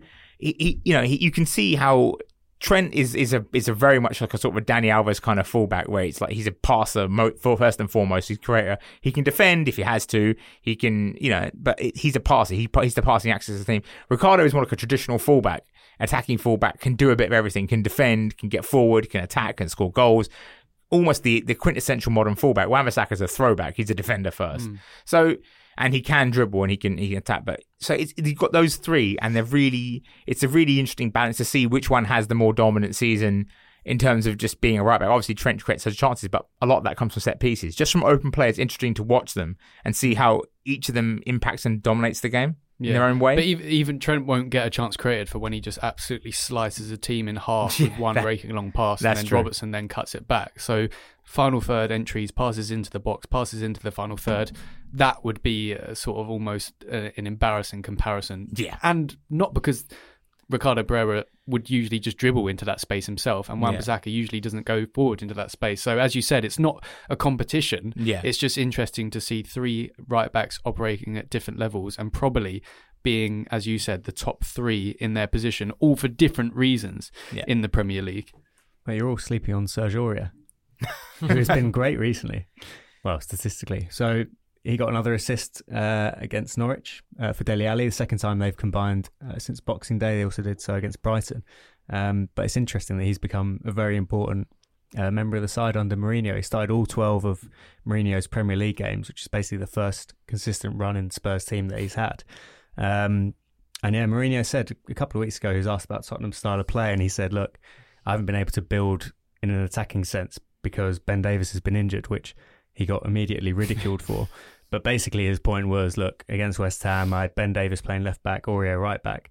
you can see how Trent is a very much like a sort of a Dani Alves kind of fullback, where it's like he's a passer first and foremost. He's a creator. He can defend if he has to. He can, but he's a passer. He's the passing axis of the team. Ricardo is more like a traditional fullback, attacking fullback, can do a bit of everything, can defend, can get forward, can attack, can score goals. Almost the quintessential modern fullback. Wan-Bissaka is a throwback. He's a defender first. So. And he can dribble and he can attack, but so you've got those 3, and it's a really interesting balance to see which one has the more dominant season in terms of just being a right back. Obviously, Trent creates those chances, but a lot of that comes from set pieces. Just from open play, it's interesting to watch them and see how each of them impacts and dominates the game in their own way. But even Trent won't get a chance created for when he just absolutely slices a team in half with one raking long pass, and then Robertson then cuts it back. So final third entries, passes into the box, passes into the final third. That would be sort of almost an embarrassing comparison. Yeah. And not because Ricardo Pereira would usually just dribble into that space himself, and Wan-Bissaka usually doesn't go forward into that space. So as you said, it's not a competition. Yeah. It's just interesting to see 3 right backs operating at different levels and probably being, as you said, the top 3 in their position, all for different reasons in the Premier League. Well, you're all sleeping on Serge Aurier, who has been great recently. Well, statistically. So he got another assist against Norwich for Dele Alli, the second time they've combined since Boxing Day. They also did so against Brighton. But it's interesting that he's become a very important member of the side under Mourinho. He started all 12 of Mourinho's Premier League games, which is basically the first consistent run in Spurs team that he's had. Mourinho said a couple of weeks ago, he was asked about Tottenham's style of play, and he said, look, I haven't been able to build in an attacking sense because Ben Davies has been injured, which he got immediately ridiculed for. But basically his point was, look, against West Ham, I had Ben Davies playing left back, Aurier right back.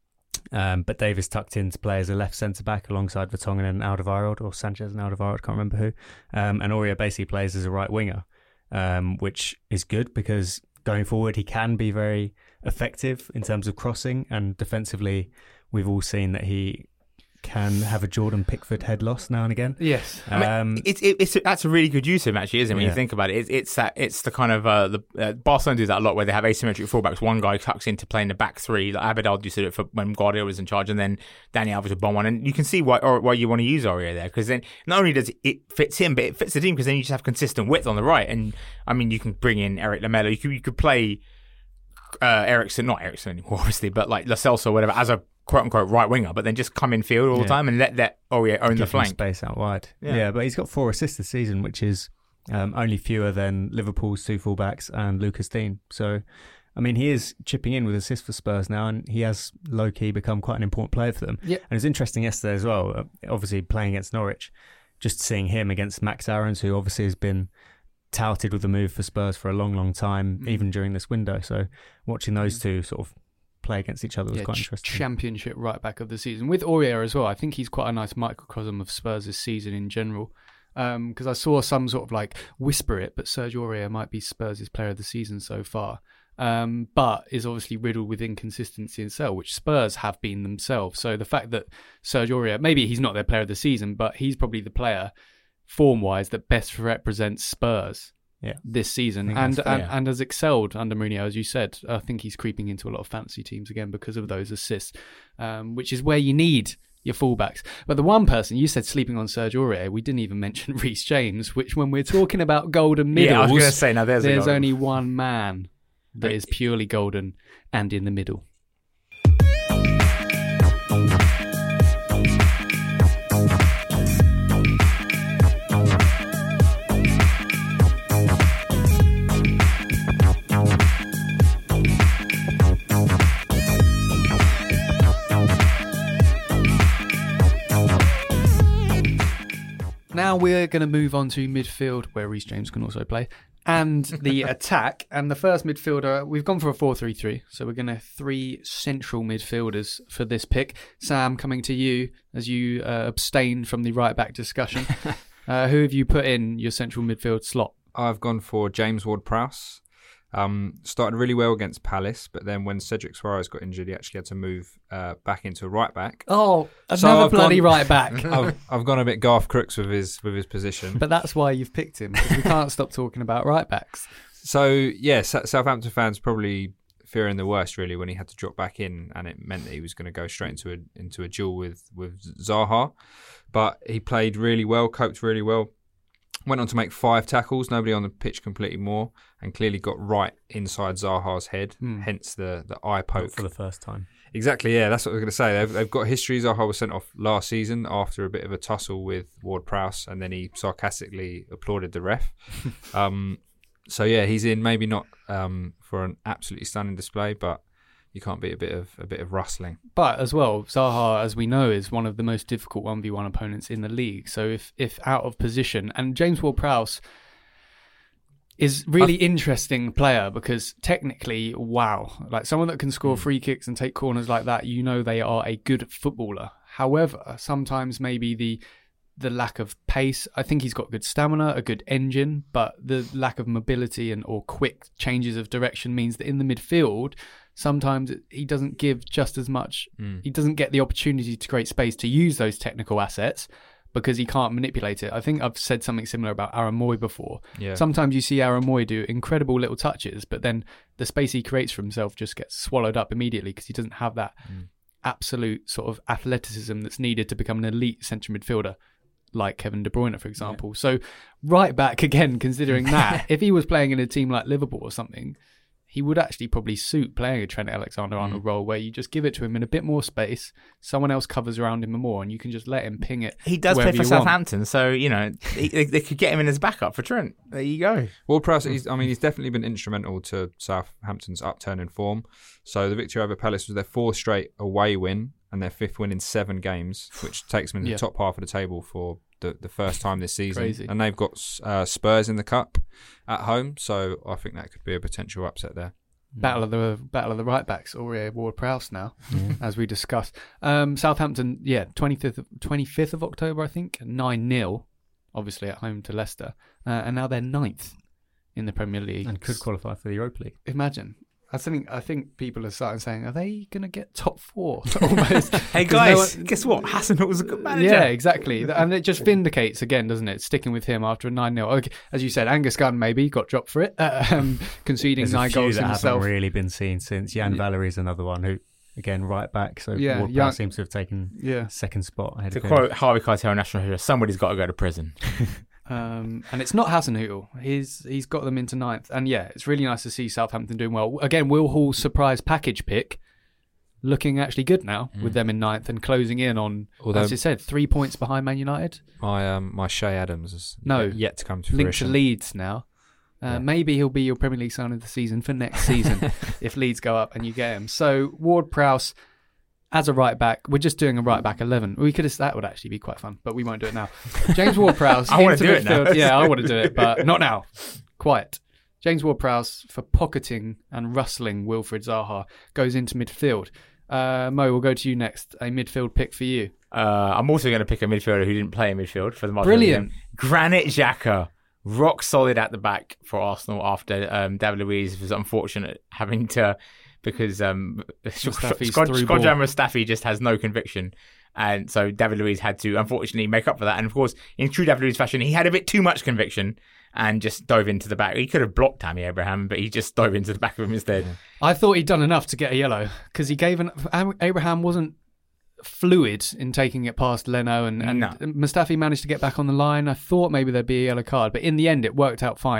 But Davies tucked in to play as a left centre-back alongside Vertonghen and Alderweireld, or Sanchez and Alderweireld, can't remember who. And Aurier basically plays as a right winger, which is good because going forward he can be very effective in terms of crossing, and defensively we've all seen that he can have a Jordan Pickford head loss now and again. Yes, that's a really good use of him, actually, isn't it? When you think about it, it's the kind of Barcelona do that a lot, where they have asymmetric fullbacks. One guy tucks in to play in the back 3. Like Abidal used to do it for when Guardiola was in charge, and then Dani Alves would bomb one. And you can see why you want to use Aurier there, because then not only does it fits him, but it fits the team, because then you just have consistent width on the right. And I mean, you can bring in Eric Lamela. You could play Ericsson, not Ericsson anymore, obviously, but like Lo Celso or whatever, as a quote-unquote right winger, but then just come in field all the time and let Aurier own the flank. Space out wide. Yeah, but he's got 4 assists this season, which is only fewer than Liverpool's 2 fullbacks and Lucas Digne. So, I mean, he is chipping in with assists for Spurs now, and he has low-key become quite an important player for them. Yep. And it was interesting yesterday as well, obviously playing against Norwich, just seeing him against Max Aarons, who obviously has been touted with the move for Spurs for a long, long time, even during this window. So watching those two sort of play against each other was quite interesting. Championship right back of the season with Aurier as well. I think he's quite a nice microcosm of Spurs' season in general, because I saw some sort of like whisper it, but Serge Aurier might be Spurs' player of the season so far, but is obviously riddled with inconsistency and so, which Spurs have been themselves. So the fact that Serge Aurier, maybe he's not their player of the season, but he's probably the player form-wise that best represents Spurs this season, and has excelled under Mourinho, as you said. I think he's creeping into a lot of fantasy teams again because of those assists, which is where you need your fullbacks. But the one person you said sleeping on Serge Aurier, we didn't even mention Reece James, which when we're talking about golden middles, I was going to say, now there's only one man that is purely golden and in the middle. Now we're going to move on to midfield, where Reece James can also play, and the attack. And the first midfielder, we've gone for a 4-3-3, so we're going to 3 central midfielders for this pick. Sam, coming to you as you abstain from the right-back discussion. Who have you put in your central midfield slot? I've gone for James Ward-Prowse. Started really well against Palace, but then when Cedric Suarez got injured, he actually had to move back into right back. Oh, another bloody right back. I've gone a bit Garth Crooks with his position. But that's why you've picked him, because we can't stop talking about right backs. So, yeah, Southampton fans probably fearing the worst, really, when he had to drop back in, and it meant that he was going to go straight into a duel with Zaha. But he played really well, coped really well. Went on to make 5 tackles, nobody on the pitch completed more, and clearly got right inside Zaha's head, hence the eye poke. Not for the first time. Exactly, yeah, that's what I was going to say. They've got history. Zaha was sent off last season after a bit of a tussle with Ward-Prowse, and then he sarcastically applauded the ref. So, yeah, he's in, maybe not for an absolutely stunning display, but you can't beat a bit of rustling. But as well, Zaha, as we know, is one of the most difficult 1v1 opponents in the league. So if out of position, and James Ward-Prowse is really interesting player because technically, wow, like someone that can score free kicks and take corners like that, you know they are a good footballer. However, sometimes maybe the lack of pace. I think he's got good stamina, a good engine, but the lack of mobility or quick changes of direction means that in the midfield, sometimes he doesn't give just as much. He doesn't get the opportunity to create space to use those technical assets because he can't manipulate it. I think I've said something similar about Aaron Moy before. Yeah. Sometimes you see Aaron Moy do incredible little touches, but then the space he creates for himself just gets swallowed up immediately because he doesn't have that absolute sort of athleticism that's needed to become an elite central midfielder, like Kevin De Bruyne, for example. Yeah. So right back, again, considering that, if he was playing in a team like Liverpool or something, he would actually probably suit playing a Trent Alexander-Arnold role where you just give it to him in a bit more space, someone else covers around him more, and you can just let him ping it. He does play for Southampton, so, you know, they could get him in as backup for Trent. There you go. Ward-Prowse, he's definitely been instrumental to Southampton's upturn in form. So the victory over Palace was their 4th straight away win and their 5th win in 7 games, which takes them into the top half of the table for the first time this season. Crazy. And they've got Spurs in the cup at home, so I think that could be a potential upset there. Battle of the right backs, Aurier Ward-Prowse now, as we discussed. Southampton, 25th of October, I think, 9-0, obviously at home to Leicester, and now they're 9th in the Premier League and could qualify for the Europa League. Imagine. I think people are starting saying, are they going to get top 4? Almost. Hey guys, guess what? Hasenhüttl was a good manager. Yeah, exactly. And it just vindicates again, doesn't it? Sticking with him after a 9-0. Okay, as you said, Angus Gunn maybe got dropped for it, conceding 9 goals that himself. Haven't really been seen since. Jan Valery's another one who, again, right back. So Ward-Prowse seems to have taken second spot ahead of him. To quote Harvey Keitel, national hero, somebody's got to go to prison. And it's not Hasenhüttl. He's got them into 9th. And it's really nice to see Southampton doing well. Again, Will Hall's surprise package pick looking actually good now with them in 9th and closing in on, as you said, 3 points behind Man United. My Shea Adams is yet to come to fruition. Linked to Leeds now. Maybe he'll be your Premier League signing of the season for next season if Leeds go up and you get him. So Ward-Prowse as a right back, we're just doing a right back 11. That would actually be quite fun, but we won't do it now. James Ward-Prowse. I want to do it now. Yeah, I want to do it, but not now. Quiet. James Ward-Prowse for pocketing and rustling Wilfried Zaha goes into midfield. Mo, we'll go to you next. A midfield pick for you. I'm also going to pick a midfielder who didn't play in midfield for the Martin. Brilliant. Granit Xhaka. Rock solid at the back for Arsenal after David Luiz was unfortunate having to, because Shkodran Mustafi just has no conviction. And so David Luiz had to, unfortunately, make up for that. And of course, in true David Luiz fashion, he had a bit too much conviction and just dove into the back. He could have blocked Tammy Abraham, but he just dove into the back of him instead. I thought he'd done enough to get a yellow because he gave Abraham wasn't fluid in taking it past Leno and Mustafi managed to get back on the line. I thought maybe there'd be a yellow card, but in the end it worked out fine.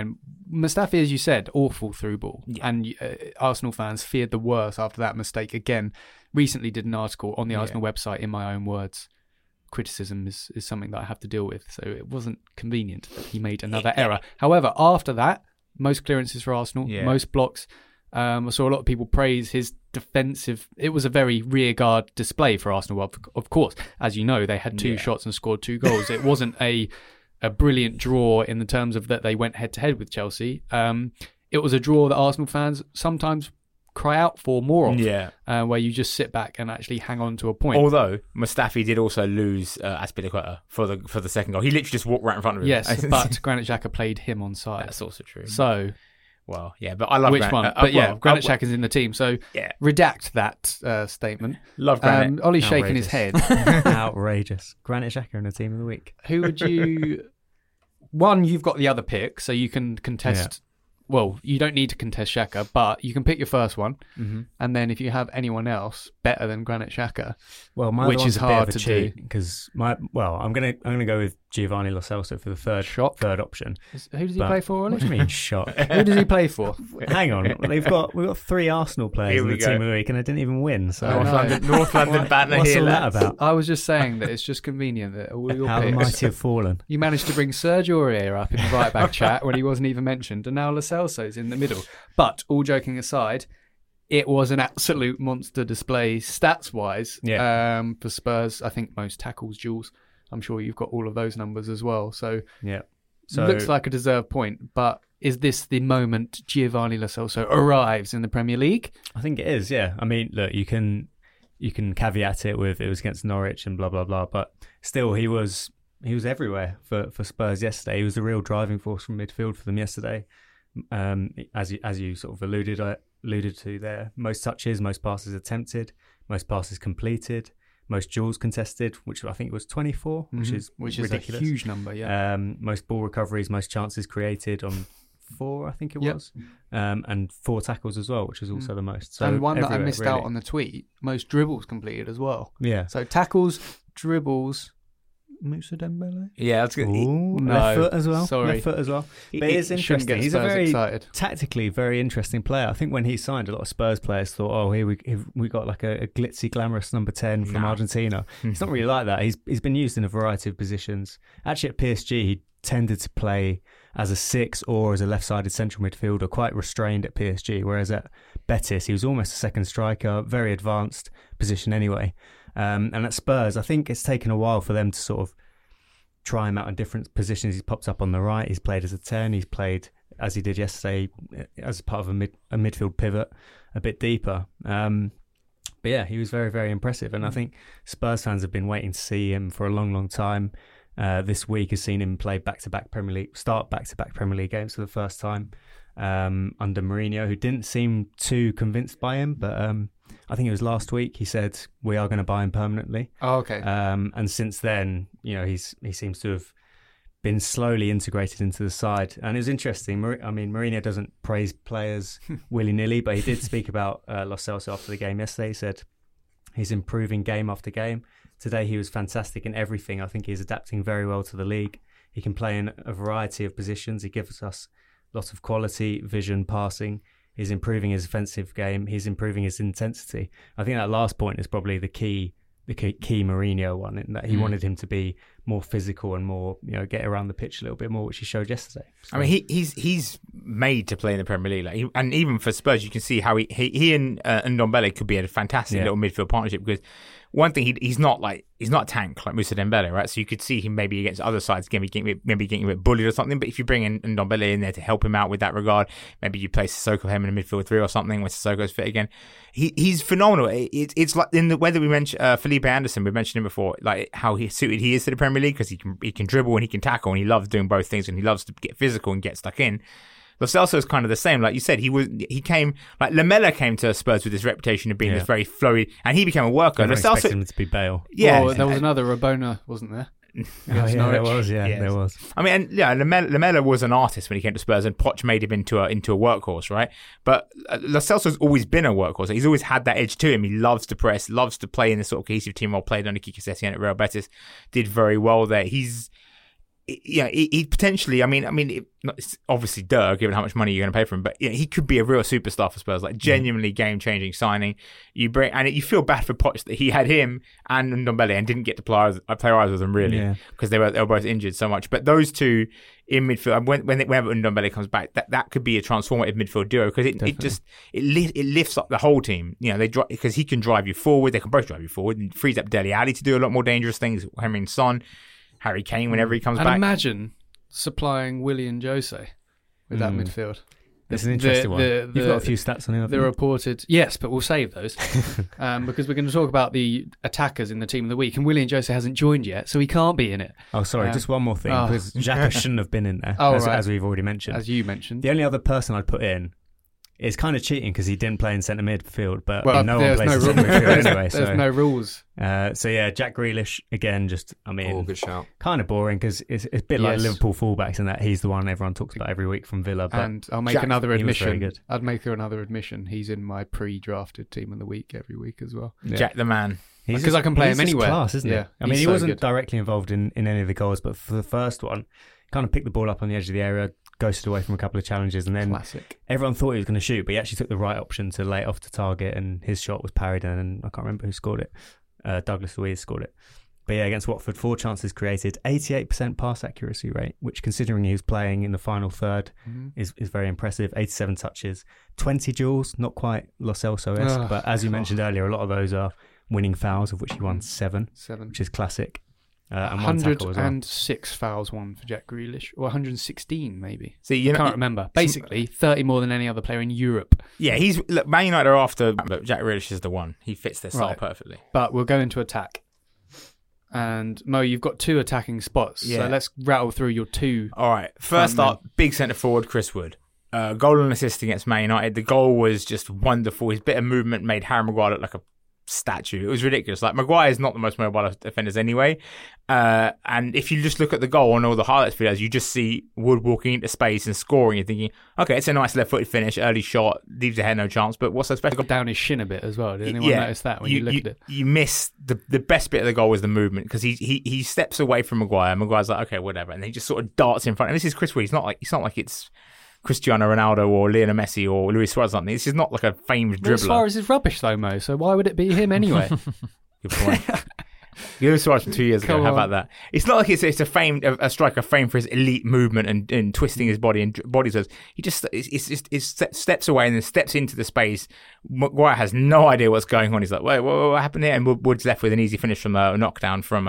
Mustafi, as you said, awful through ball. Yeah. And Arsenal fans feared the worst after that mistake. Again, recently did an article on the Arsenal website, in my own words. Criticism is something that I have to deal with. So it wasn't convenient that he made another error. However, after that, most clearances for Arsenal, most blocks. I saw a lot of people praise his defensive. It was a very rearguard display for Arsenal. Of course, as you know, they had 2 shots and scored 2 goals. It wasn't a brilliant draw in the terms of that they went head-to-head with Chelsea. It was a draw that Arsenal fans sometimes cry out for more of, where you just sit back and actually hang on to a point. Although Mustafi did also lose Azpilicueta for the second goal. He literally just walked right in front of him. Yes, but Granit Xhaka played him on side. That's also true. So, well, yeah, but I love which one? But Granit Xhaka's in the team, so redact that statement. Love Granit. Ollie's shaking his head. Outrageous. Granit Xhaka in the team of the week. Who would you? One, you've got the other pick, so you can contest. Well, you don't need to contest Xhaka, but you can pick your first one, and then if you have anyone else better than Granit Xhaka, which is hard to do, because I'm gonna go with Giovanni Lo Celso for the third option. Who does he play for, Ollie? What do you mean shock? Who does he play for? Hang on, we've got 3 Arsenal players in the team of the week, and I didn't even win. So North London banner what's here. What's all that about? I was just saying that it's just convenient that all your how picks. the mighty have fallen. You managed to bring Sergio Aurier up in the right back chat when he wasn't even mentioned, and now Lo Celso's in the middle. But all joking aside, it was an absolute monster display stats-wise for Spurs. I think most tackles, Jules. I'm sure you've got all of those numbers as well. So looks like a deserved point. But is this the moment Giovanni Lo Celso arrives in the Premier League? I think it is, yeah. I mean, look, you can caveat it with it was against Norwich and blah, blah, blah. But still, he was everywhere for Spurs yesterday. He was the real driving force from midfield for them yesterday. As you sort of alluded to there, most touches, most passes attempted, most passes completed, most duels contested, which I think was 24, which is ridiculous. A huge number. Most ball recoveries, most chances created on 4, I think it was, and 4 tackles as well, which is also the most. So and one that I missed out on the tweet, most dribbles completed as well. Yeah. So tackles, dribbles. Moussa Dembele? Yeah, that's good. Left foot as well. Sorry. Left foot as well. But it's interesting. He's a very excited. Tactically very interesting player. I think when he signed, a lot of Spurs players thought, "Oh, here we got like a glitzy, glamorous number 10 from Argentina." It's not really like that. He's been used in a variety of positions. Actually, at PSG, he tended to play as a 6 or as a left-sided central midfielder, quite restrained at PSG. Whereas at Betis, he was almost a second striker, very advanced position anyway. And at Spurs, I think it's taken a while for them to sort of try him out in different positions. He's popped up on the right. He's played as a 10. He's played, as he did yesterday, as part of a midfield pivot, a bit deeper. But yeah, he was very, very impressive. And I think Spurs fans have been waiting to see him for a long, long time. This week has seen him play back-to-back Premier League games for the first time under Mourinho, who didn't seem too convinced by him, but I think it was last week he said we are going to buy him permanently. Oh, okay. And since then, he seems to have been slowly integrated into the side. And it was interesting. I mean, Mourinho doesn't praise players willy-nilly, but he did speak about Lo Celso after the game yesterday. He said he's improving game after game. Today he was fantastic in everything. I think he's adapting very well to the league. He can play in a variety of positions. He gives us lots of quality, vision, passing. He's improving his offensive game. He's improving his intensity. I think that last point is probably the key Mourinho one, in that he wanted him to be more physical and more, get around the pitch a little bit more, which he showed yesterday. So, I mean, he's made to play in the Premier League, and even for Spurs, you can see how he and Ndombele could be a fantastic little midfield partnership, because one thing, he's not a tank like Moussa Dembele, right? So you could see him maybe against other sides, maybe getting a bit bullied or something. But if you bring in Ndombele in there to help him out with that regard, maybe you play Sissoko him in a midfield 3 or something when Sissoko's fit again. He's phenomenal. It's like in the weather we mentioned Felipe Anderson. We mentioned him before, like how suited he is to the Premier League, because he can dribble and he can tackle and he loves doing both things and he loves to get physical and get stuck in. Lo Celso is kind of the same. Like you said, he came, like Lamela came to Spurs with this reputation of being this very flowy, and he became a worker. Everyone expected him to be Bale. Yeah. Well, there was another Rabona, wasn't there? There was. There was. I mean, Lamela was an artist when he came to Spurs, and Poch made him into a workhorse, right? But Lo Celso's always been a workhorse. He's always had that edge to him. He loves to press, loves to play in this sort of cohesive team role. Played under Quique Setién at Real Betis, did very well there. he potentially. I mean, it's obviously given how much money you're going to pay for him, but he could be a real superstar for Spurs, like genuinely game-changing signing. You feel bad for Poch that he had him and Ndombele and didn't get to play either of them really because they were both injured so much. But those two in midfield, whenever Ndombele comes back, that could be a transformative midfield duo because it lifts up the whole team. Because he can drive you forward. They can both drive you forward and frees up Dele Alli to do a lot more dangerous things. Heung-min Son, Harry Kane, whenever he comes back. And imagine supplying Willian Jose with that midfield. That's an interesting one. You've got a few stats on him. The reported, yes, but we'll save those because we're going to talk about the attackers in the team of the week, and Willian Jose hasn't joined yet, so he can't be in it. Oh, sorry, just one more thing, because Xhaka shouldn't have been in there, as we've already mentioned. As you mentioned. The only other person I'd put in is kind of cheating because he didn't play in centre midfield, but no one plays in centre midfield anyway. There's no rules. Jack Grealish, again, good shout. Kind of boring because it's a bit like Liverpool fullbacks in that he's the one everyone talks about every week from Villa. But and I'll make another admission. I'd make another admission. He's in my pre-drafted team of the week every week as well. Yeah. Jack the man. Because I can play him anywhere. Class, isn't it? I mean, he wasn't directly involved in any of the goals, but for the first one, kind of picked the ball up on the edge of the area, ghosted away from a couple of challenges, and then everyone thought he was going to shoot, but he actually took the right option to lay it off to target, and his shot was parried, and I can't remember who scored it. Douglas Luiz scored it. But yeah, against Watford, 4 chances created, 88% pass accuracy rate, which considering he was playing in the final third is very impressive. 87 touches, 20 duels, not quite Lo Celso-esque, but as you mentioned earlier, a lot of those are winning fouls, of which he won 7, which is classic. And 106 fouls won for Jack Grealish, or 116 maybe. See, I can't remember. Basically, 30 more than any other player in Europe. Yeah, Man United are after, but Jack Grealish is the one. He fits their style perfectly. But we'll go into attack. And Mo, you've got 2 attacking spots, so let's rattle through your 2. All right, first up, big centre forward Chris Wood. Goal and assist against Man United. The goal was just wonderful. His bit of movement made Harry Maguire look like a statue. It was ridiculous. Like, Maguire is not the most mobile of defenders anyway, and if you just look at the goal and all the highlights videos, you just see Wood walking into space and scoring. You're thinking, okay, it's a nice left-footed finish, early shot, leaves the head no chance, but what's so special? Got down his shin a bit as well. Did anyone notice that when you looked at it? You miss the best bit of the goal was the movement, because he steps away from Maguire. Maguire's like, okay, whatever, and he just sort of darts in front. And this is Chris Wood. It's not like it's Cristiano Ronaldo or Lionel Messi or Luis Suarez or something. This is not like a famed dribbler. Suarez is rubbish though, Mo, so why would it be him anyway? Good point. Luis Suarez from 2 years ago. How about that? It's not like it's a striker famed for his elite movement and twisting his body and body serves. He just steps away and then steps into the space. Maguire has no idea what's going on. He's like, wait, what happened here? And Wood's left with an easy finish from a knockdown from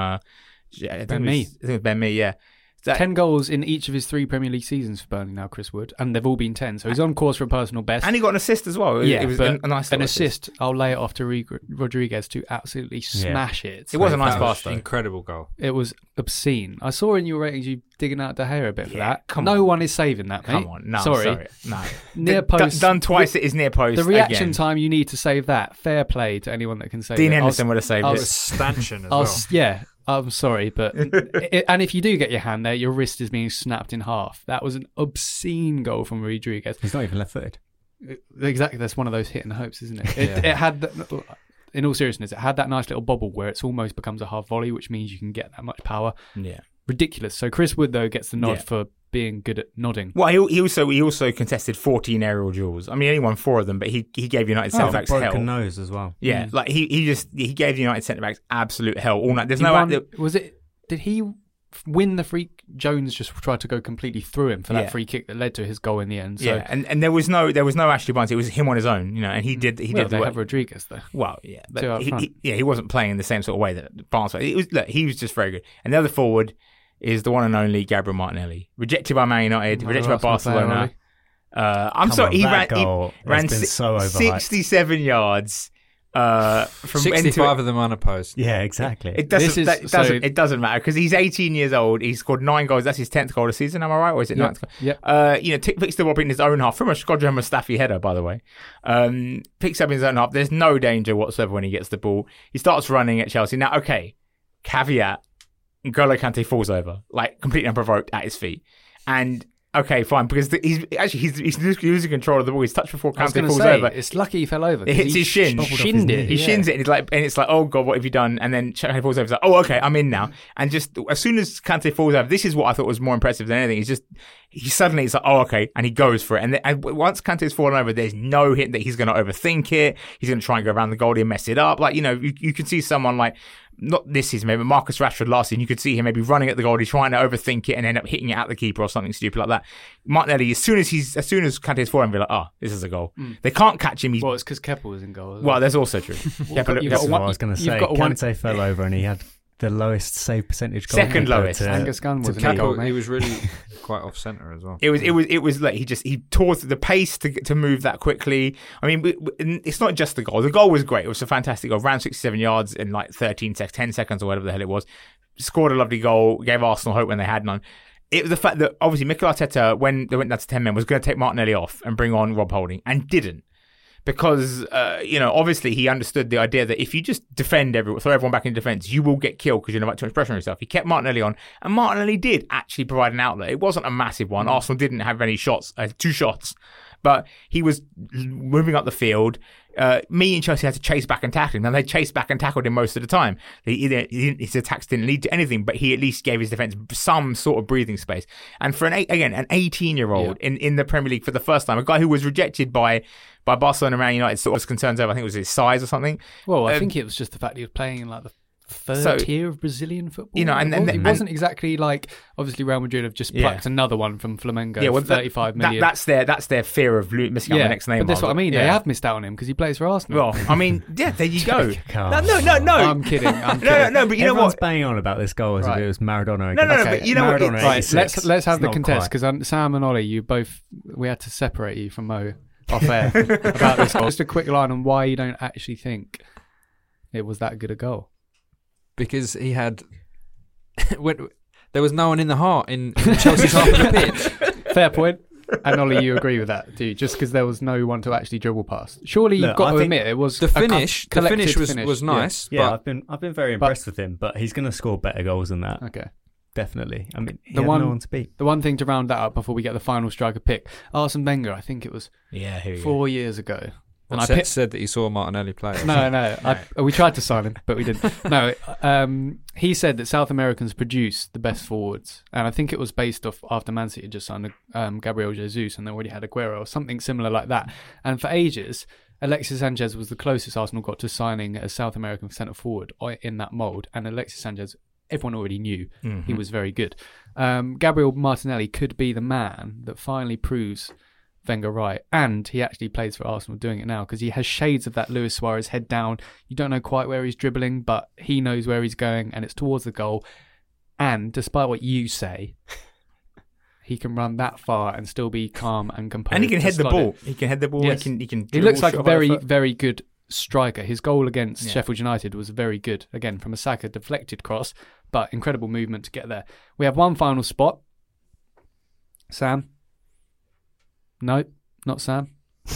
Ben Mee. I think it was Ben Mee, yeah. 10 goals in each of his 3 Premier League seasons for Burnley now, Chris Wood, and they've all been 10, so he's on course for a personal best. And he got an assist as well. Yeah, it was a nice assist. I'll lay it off to Rodriguez to absolutely smash it. It was a nice pass, though. Incredible goal. It was obscene. I saw in your ratings you digging out De Gea a bit for that. No one is saving that, mate. Come on, no, sorry. No. Near post. Done twice, it is near post. The reaction time you need to save that. Fair play to anyone that can save it. Dean Henderson would have saved it. Stanchion as well. Yeah. I'm sorry, but and if you do get your hand there, your wrist is being snapped in half. That was an obscene goal from Rodriguez. He's not even left-footed. Exactly, that's one of those hit and hopes, isn't it? It had, in all seriousness, it had that nice little bobble where it almost becomes a half volley, which means you can get that much power. Yeah, ridiculous. So Chris Wood though gets the nod for being good at nodding. Well, he also contested 14 aerial duels. I mean, he only won 4 of them, but he gave United centre backs hell. Broken nose as well. Yeah, like he gave the United centre backs absolute hell all night. Did he win the free? Jones just tried to go completely through him for that free kick that led to his goal in the end. So. Yeah, and there was no Ashley Barnes. It was him on his own, and he did. They have Rodriguez though. Well, yeah, but he wasn't playing in the same sort of way that Barnes played. He was just very good. And the other forward is the one and only Gabriel Martinelli, rejected by Man United, rejected by Barcelona. I'm sorry, he ran so 67 yards. From 65 of them unopposed. Yeah, exactly. It doesn't matter because he's 18 years old. He's scored 9 goals. That's his 10th goal of the season. Am I right, or is it 9th? Yeah. Picks the ball in his own half from a Shkodran Mustafi header, by the way. Picks up in his own half. There's no danger whatsoever when he gets the ball. He starts running at Chelsea. Now, okay, caveat: N'Golo Kante falls over, like completely unprovoked at his feet, and okay, fine, because he's losing control of the ball. He's touched before I was Kante going to falls say, over. it's lucky he fell over. It hits his shin. Shinned it. He shins it, and it's like, oh god, what have you done? And then Kante falls over. He's like, oh, okay, I'm in now. And just as soon as Kante falls over, this is what I thought was more impressive than anything. He's like, oh, okay, and he goes for it. And once Kante's fallen over, there's no hint that he's going to overthink it. He's going to try and go around the goalie and mess it up. Like, you can see someone like, not this season, maybe Marcus Rashford last season, you could see him maybe running at the goalie, trying to overthink it and end up hitting it at the keeper or something stupid like that. Martinelli, as soon as Kante's fallen, be like, oh, this is a goal. They can't catch him. Well, it's because Kepa was in goal. Well, that's also true. That's what I was going to say. Kante fell over and he had the lowest save percentage goal. Second lowest. Angus Gunn was in goal, mate. He was really quite off centre as well. It was like he tore through the pace to move that quickly. I mean, it's not just the goal. The goal was great. It was a fantastic goal. Ran 67 yards in like 10 seconds or whatever the hell it was. Scored a lovely goal. Gave Arsenal hope when they had none. It was the fact that obviously Mikel Arteta, when they went down to 10 men, was going to take Martinelli off and bring on Rob Holding, and didn't. Because, obviously he understood the idea that if you just throw everyone back in defence, you will get killed because you're not too much pressure on yourself. He kept Martinelli on, and Martinelli did actually provide an outlet. It wasn't a massive one. Arsenal didn't have any shots, 2 shots, but he was moving up the field. Me and Chelsea had to chase back and tackle him, and they chased back and tackled him most of the time. His attacks didn't lead to anything, but he at least gave his defence some sort of breathing space. And for an 18-year-old in the Premier League for the first time, a guy who was rejected by Barcelona and Man United, sort of concerns over, I think it was his size or something. Well, I think it was just the fact he was playing in like the third tier of Brazilian football. It wasn't exactly like, obviously Real Madrid have just plucked another one from Flamengo for 35 million. That's their fear of missing out on the next name. But that's what I mean. They have missed out on him because he plays for Arsenal. Well, I mean, yeah, there you go. No. I'm kidding. No, but you know Everyone's what? banging on about this goal as if it was Maradona. No, but you know what? Right, let's have the contest, because Sam and Ollie, we had to separate you from Mo off air about this goal. Just a quick line on why you don't actually think it was that good a goal. Because he had... there was no one in the heart in Chelsea's half of the pitch. Fair point. And Ollie, you agree with that, do you? Just because there was no one to actually dribble past. Surely you've got to admit it was the finish. The finish was nice. Yeah, I've been very impressed with him, but he's going to score better goals than that. Okay. Definitely. I mean, he had no one to beat. The one thing to round that up before we get the final striker pick, Arsene Wenger, I think it was 4 years ago. And I said that he saw Martinelli play. No. We tried to sign him, but we didn't. No, he said that South Americans produce the best forwards, and I think it was based off after Man City had just signed Gabriel Jesus, and they already had Aguero or something similar like that. And for ages, Alexis Sanchez was the closest Arsenal got to signing a South American centre forward in that mould, and Alexis Sanchez, everyone already knew he was very good. Gabriel Martinelli could be the man that finally proves Wenger right, and he actually plays for Arsenal doing it now, because he has shades of that Luis Suarez head down. You don't know quite where he's dribbling, but he knows where he's going, and it's towards the goal. And despite what you say, he can run that far and still be calm and composed. And he can head the ball. He can head the ball. Yes. He can. He looks like a very, very good striker. His goal against Sheffield United was very good. Again, from a Saka deflected cross, but incredible movement to get there. We have one final spot. Sam? No, not Sam.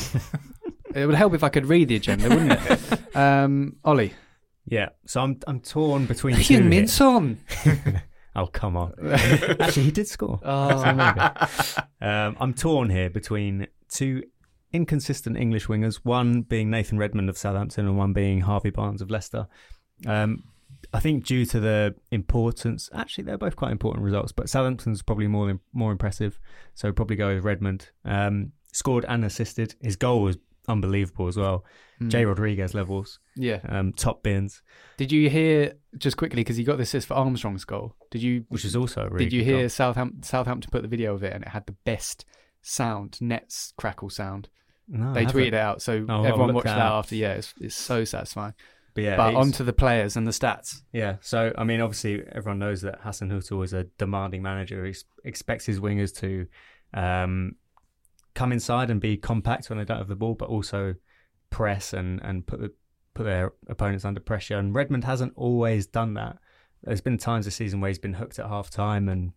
It would help if I could read the agenda, wouldn't it? Ollie? Yeah, so I'm torn between two. Ian Minson. Oh, come on. Actually, he did score. Oh, so maybe. I'm torn here between two inconsistent English wingers, one being Nathan Redmond of Southampton and one being Harvey Barnes of Leicester. I think due to the importance, actually they're both quite important results, but Southampton's probably more impressive, so probably go with Redmond. Scored and assisted. His goal was unbelievable as well. Jay Rodriguez levels. Yeah. Top bins. Did you hear, just quickly, because he got the assist for Armstrong's goal, which is also a really did you good hear goal. Southampton put the video of it and it had the best sound, nets crackle sound? No, they tweeted it out, so everyone watched that after. Yeah, it's so satisfying. But onto the players and the stats. Yeah, so I mean, obviously everyone knows that Hassan Hutel is a demanding manager. He expects his wingers to come inside and be compact when they don't have the ball, but also press and put their opponents under pressure. And Redmond hasn't always done that. There's been times this season where he's been hooked at half time, and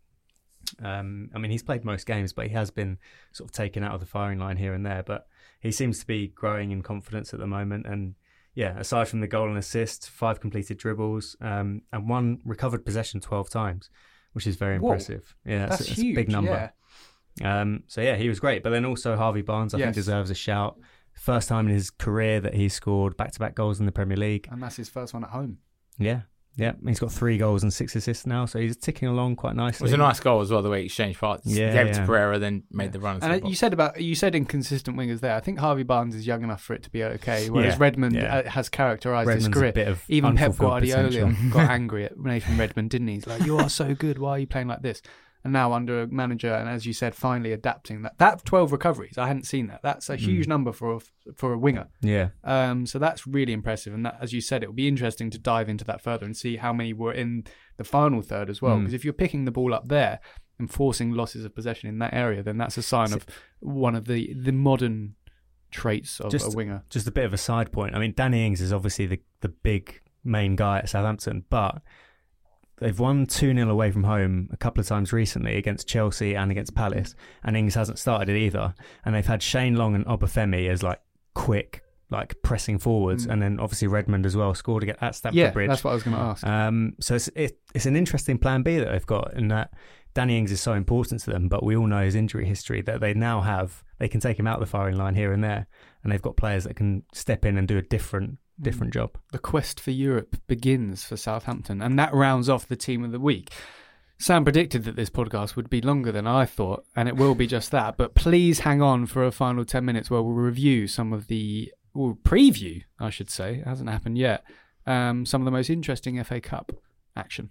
I mean, he's played most games, but he has been sort of taken out of the firing line here and there. But he seems to be growing in confidence at the moment, and yeah, aside from the goal and assist, 5 completed dribbles, and 1 recovered possession 12 times, which is very impressive. Yeah, that's it's huge, a big number. So yeah, he was great. But then also Harvey Barnes, I think, deserves a shout. First time in his career that he scored back-to-back goals in the Premier League. And that's his first one at home. Yeah. He's got 3 goals and 6 assists now, so he's ticking along quite nicely. It was a nice goal as well, the way he exchanged parts. He gave it to Pereira, then made the run. And you said inconsistent wingers there. I think Harvey Barnes is young enough for it to be okay, whereas Redmond has characterised his career. A bit of even Pep Guardiola got angry at Nathan Redmond, didn't he? He's like, you are so good, why are you playing like this? And now under a manager, and as you said, finally adapting that 12 recoveries, I hadn't seen that. That's a huge number for a winger. Yeah. So that's really impressive. And that, as you said, it will be interesting to dive into that further and see how many were in the final third as well. Because if you're picking the ball up there and forcing losses of possession in that area, then that's a sign of one of the modern traits of a winger. Just a bit of a side point. I mean, Danny Ings is obviously the big main guy at Southampton, but they've won 2-0 away from home a couple of times recently against Chelsea and against Palace, and Ings hasn't started it either. And they've had Shane Long and Obafemi as quick, pressing forwards, and then obviously Redmond as well scored at Stamford Bridge. Yeah, that's what I was going to ask. So it's an interesting plan B that they've got, in that Danny Ings is so important to them, but we all know his injury history, that they now have. They can take him out the firing line here and there, and they've got players that can step in and do a different job. The quest for Europe begins for Southampton, and that rounds off the team of the week. Sam predicted that this podcast would be longer than I thought, and it will be just that. But please hang on for a final 10 minutes where we'll review preview, I should say, it hasn't happened yet, some of the most interesting FA Cup action.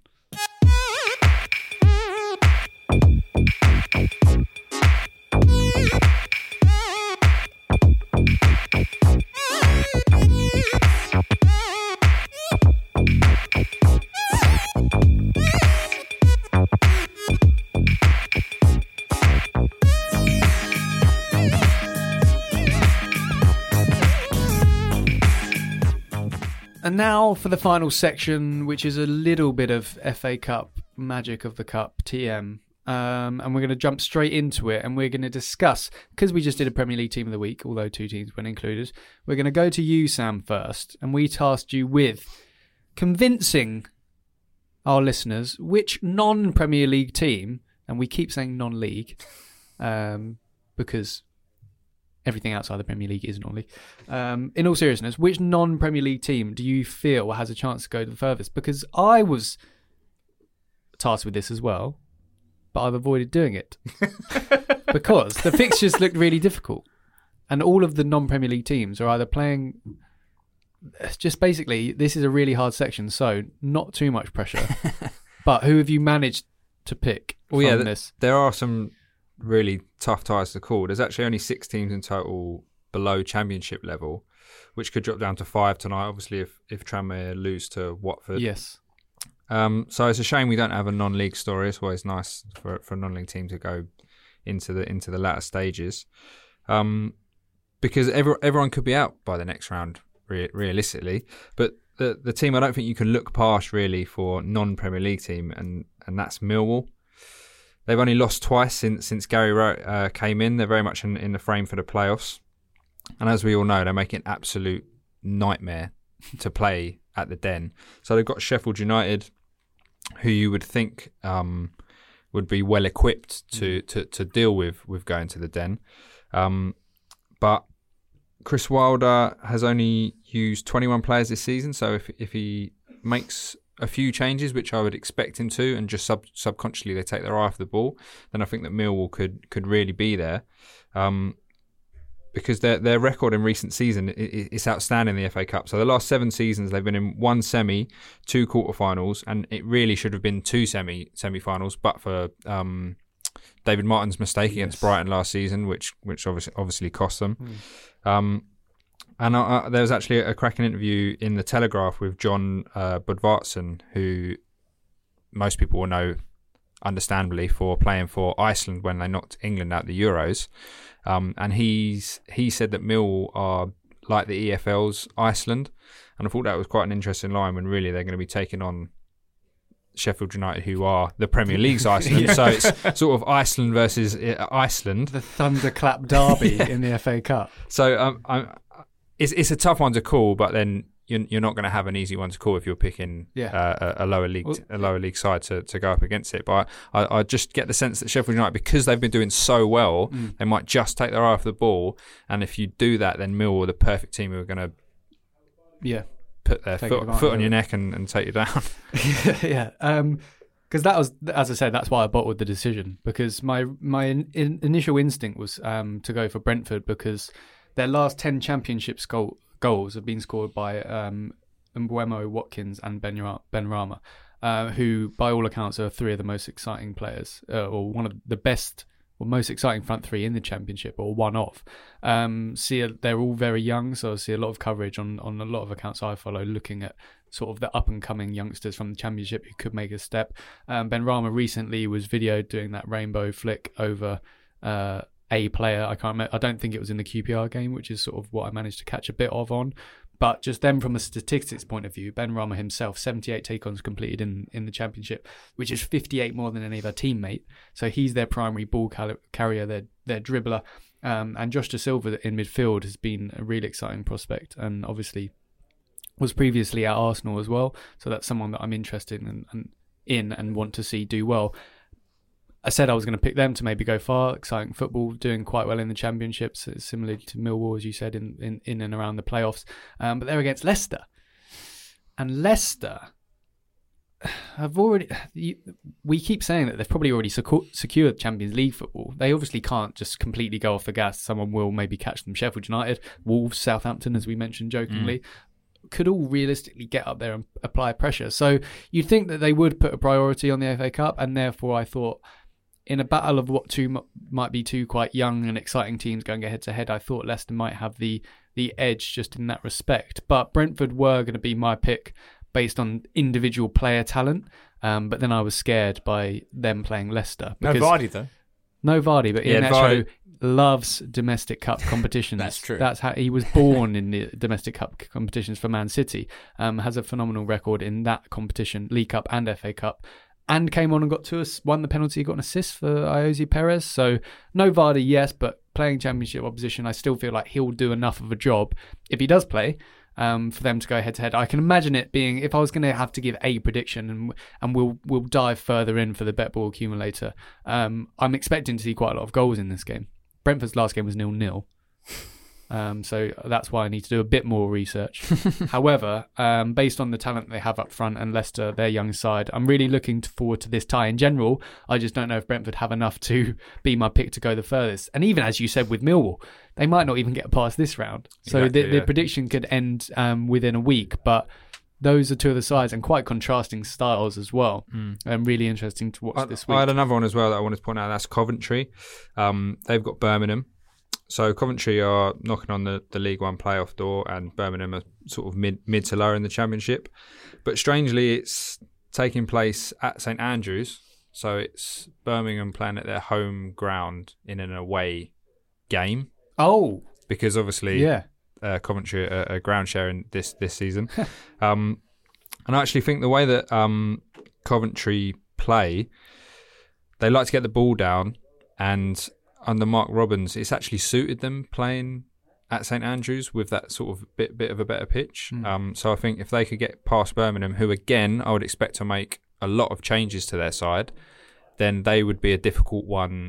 And now for the final section, which is a little bit of FA Cup, Magic of the Cup, TM. And we're going to jump straight into it, and we're going to discuss, because we just did a Premier League Team of the Week, although 2 teams weren't included, we're going to go to you, Sam, first. And we tasked you with convincing our listeners which non-Premier League team, and we keep saying non-league, because everything outside the Premier League is non-league. In all seriousness, which non-Premier League team do you feel has a chance to go the furthest? Because I was tasked with this as well, but I've avoided doing it. Because the fixtures looked really difficult. And all of the non-Premier League teams are either playing... Just basically, this is a really hard section, so not too much pressure. But who have you managed to pick from this? There are some really tough ties to call. There's actually only 6 teams in total below Championship level, which could drop down to 5 tonight, obviously, if Tranmere lose to Watford. Yes. So it's a shame we don't have a non-league story. It's always nice for a non-league team to go into the latter stages, because everyone could be out by the next round, realistically. But the team I don't think you can look past really for non-Premier League team, and that's Millwall. They've only lost twice since Gary Rowe came in. They're very much in the frame for the playoffs. And as we all know, they're making an absolute nightmare to play at the Den. So they've got Sheffield United, who you would think would be well equipped to deal with going to the Den. But Chris Wilder has only used 21 players this season. So if he makes a few changes, which I would expect him to, and just subconsciously they take their eye off the ball, then I think that Millwall could really be there, because their record in recent season is outstanding in the FA Cup. So the last 7 seasons they've been in 1 semi, 2 quarterfinals, and it really should have been 2 semi-finals, but for David Martin's mistake against Brighton last season, which obviously cost them. And there was actually a cracking interview in the Telegraph with John Budvardsson, who most people will know, understandably, for playing for Iceland when they knocked England out the Euros. And he said that Millwall are like the EFL's Iceland. And I thought that was quite an interesting line, when really they're going to be taking on Sheffield United, who are the Premier League's Iceland. So it's sort of Iceland versus Iceland. The thunderclap derby in the FA Cup. So it's a tough one to call, but then you're not going to have an easy one to call if you're picking a lower league side to go up against it. But I just get the sense that Sheffield United, because they've been doing so well, they might just take their eye off the ball. And if you do that, then Millwall are the perfect team who are going to put their foot on your neck and take you down. Yeah. Because that was, as I said, that's why I bottled the decision, because my initial instinct was to go for Brentford, because their last 10 Championship goals have been scored by Mbeumo, Watkins and Benrahma, who by all accounts are three of the most exciting players, or one of the best or most exciting front three in the Championship, or one of. They're all very young, so I see a lot of coverage on a lot of accounts I follow looking at sort of the up-and-coming youngsters from the Championship who could make a step. Benrahma recently was videoed doing that rainbow flick over a player. I can't remember. I don't think it was in the QPR game, which is sort of what I managed to catch a bit of on. But just then, from a statistics point of view, Benrahma himself, 78 take-ons completed in the Championship, which is 58 more than any of their teammate. So he's their primary ball carrier, their dribbler. And Josh Da Silva in midfield has been a really exciting prospect, and obviously was previously at Arsenal as well. So that's someone that I'm interested in and want to see do well. I said I was going to pick them to maybe go far. Exciting football, doing quite well in the Championships, similar to Millwall, as you said, in and around the playoffs. But they're against Leicester. And Leicester have already... We keep saying that they've probably already secured Champions League football. They obviously can't just completely go off the gas. Someone will maybe catch them. Sheffield United, Wolves, Southampton, as we mentioned jokingly, could all realistically get up there and apply pressure. So you'd think that they would put a priority on the FA Cup, and therefore I thought... in a battle of what might be two quite young and exciting teams going head-to-head, I thought Leicester might have the edge just in that respect. But Brentford were going to be my pick based on individual player talent. But then I was scared by them playing Leicester. No Vardy, though. No Vardy, but Iheanacho loves domestic cup competitions. That's true. That's how he was born in the domestic cup competitions for Man City. Has a phenomenal record in that competition, League Cup and FA Cup. And came on and won the penalty, got an assist for Ayoze Perez. So no Vardy, yes, but playing Championship opposition, I still feel like he'll do enough of a job if he does play for them to go head to head. I can imagine it being, if I was going to have to give a prediction, and we'll dive further in for the BetBall accumulator. I'm expecting to see quite a lot of goals in this game. Brentford's last game was 0-0. So that's why I need to do a bit more research. However, based on the talent they have up front and Leicester, their young side, I'm really looking forward to this tie in general. I just don't know if Brentford have enough to be my pick to go the furthest. And even as you said with Millwall, they might not even get past this round. So the prediction could end within a week. But those are two of the sides and quite contrasting styles as well. Really interesting to watch this week. I had another one as well that I wanted to point out. That's Coventry. They've got Birmingham. So Coventry are knocking on the League One playoff door, and Birmingham are sort of mid to lower in the Championship. But strangely, it's taking place at St Andrews. So it's Birmingham playing at their home ground in an away game. Oh, because obviously, Coventry are ground sharing this season. And I actually think the way that Coventry play, they like to get the ball down, and under Mark Robins, it's actually suited them playing at St Andrews with that sort of bit of a better pitch. So I think if they could get past Birmingham, who again I would expect to make a lot of changes to their side, then they would be a difficult one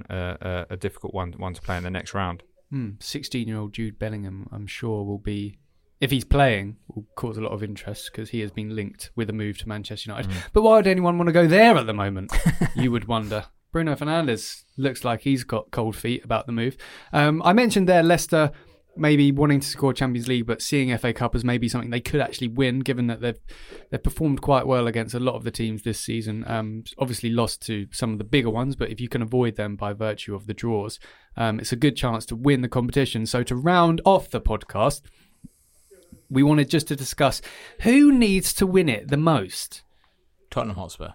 to play in the next round. 16-year-old Jude Bellingham, I'm sure, will be, if he's playing, will cause a lot of interest because he has been linked with a move to Manchester United. But why would anyone want to go there at the moment? You would wonder. Bruno Fernandes looks like he's got cold feet about the move. I mentioned there Leicester maybe wanting to score Champions League, but seeing FA Cup as maybe something they could actually win, given that they've performed quite well against a lot of the teams this season. Obviously lost to some of the bigger ones, but if you can avoid them by virtue of the draws, it's a good chance to win the competition. So to round off the podcast, we wanted just to discuss who needs to win it the most. Tottenham Hotspur.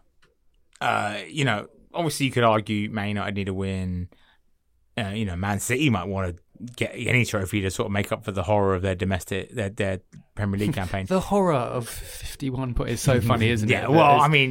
Obviously, you could argue Man United need a win. Man City might want to get any trophy to sort of make up for the horror of their their Premier League campaign. The horror of 51 points is so funny, isn't it?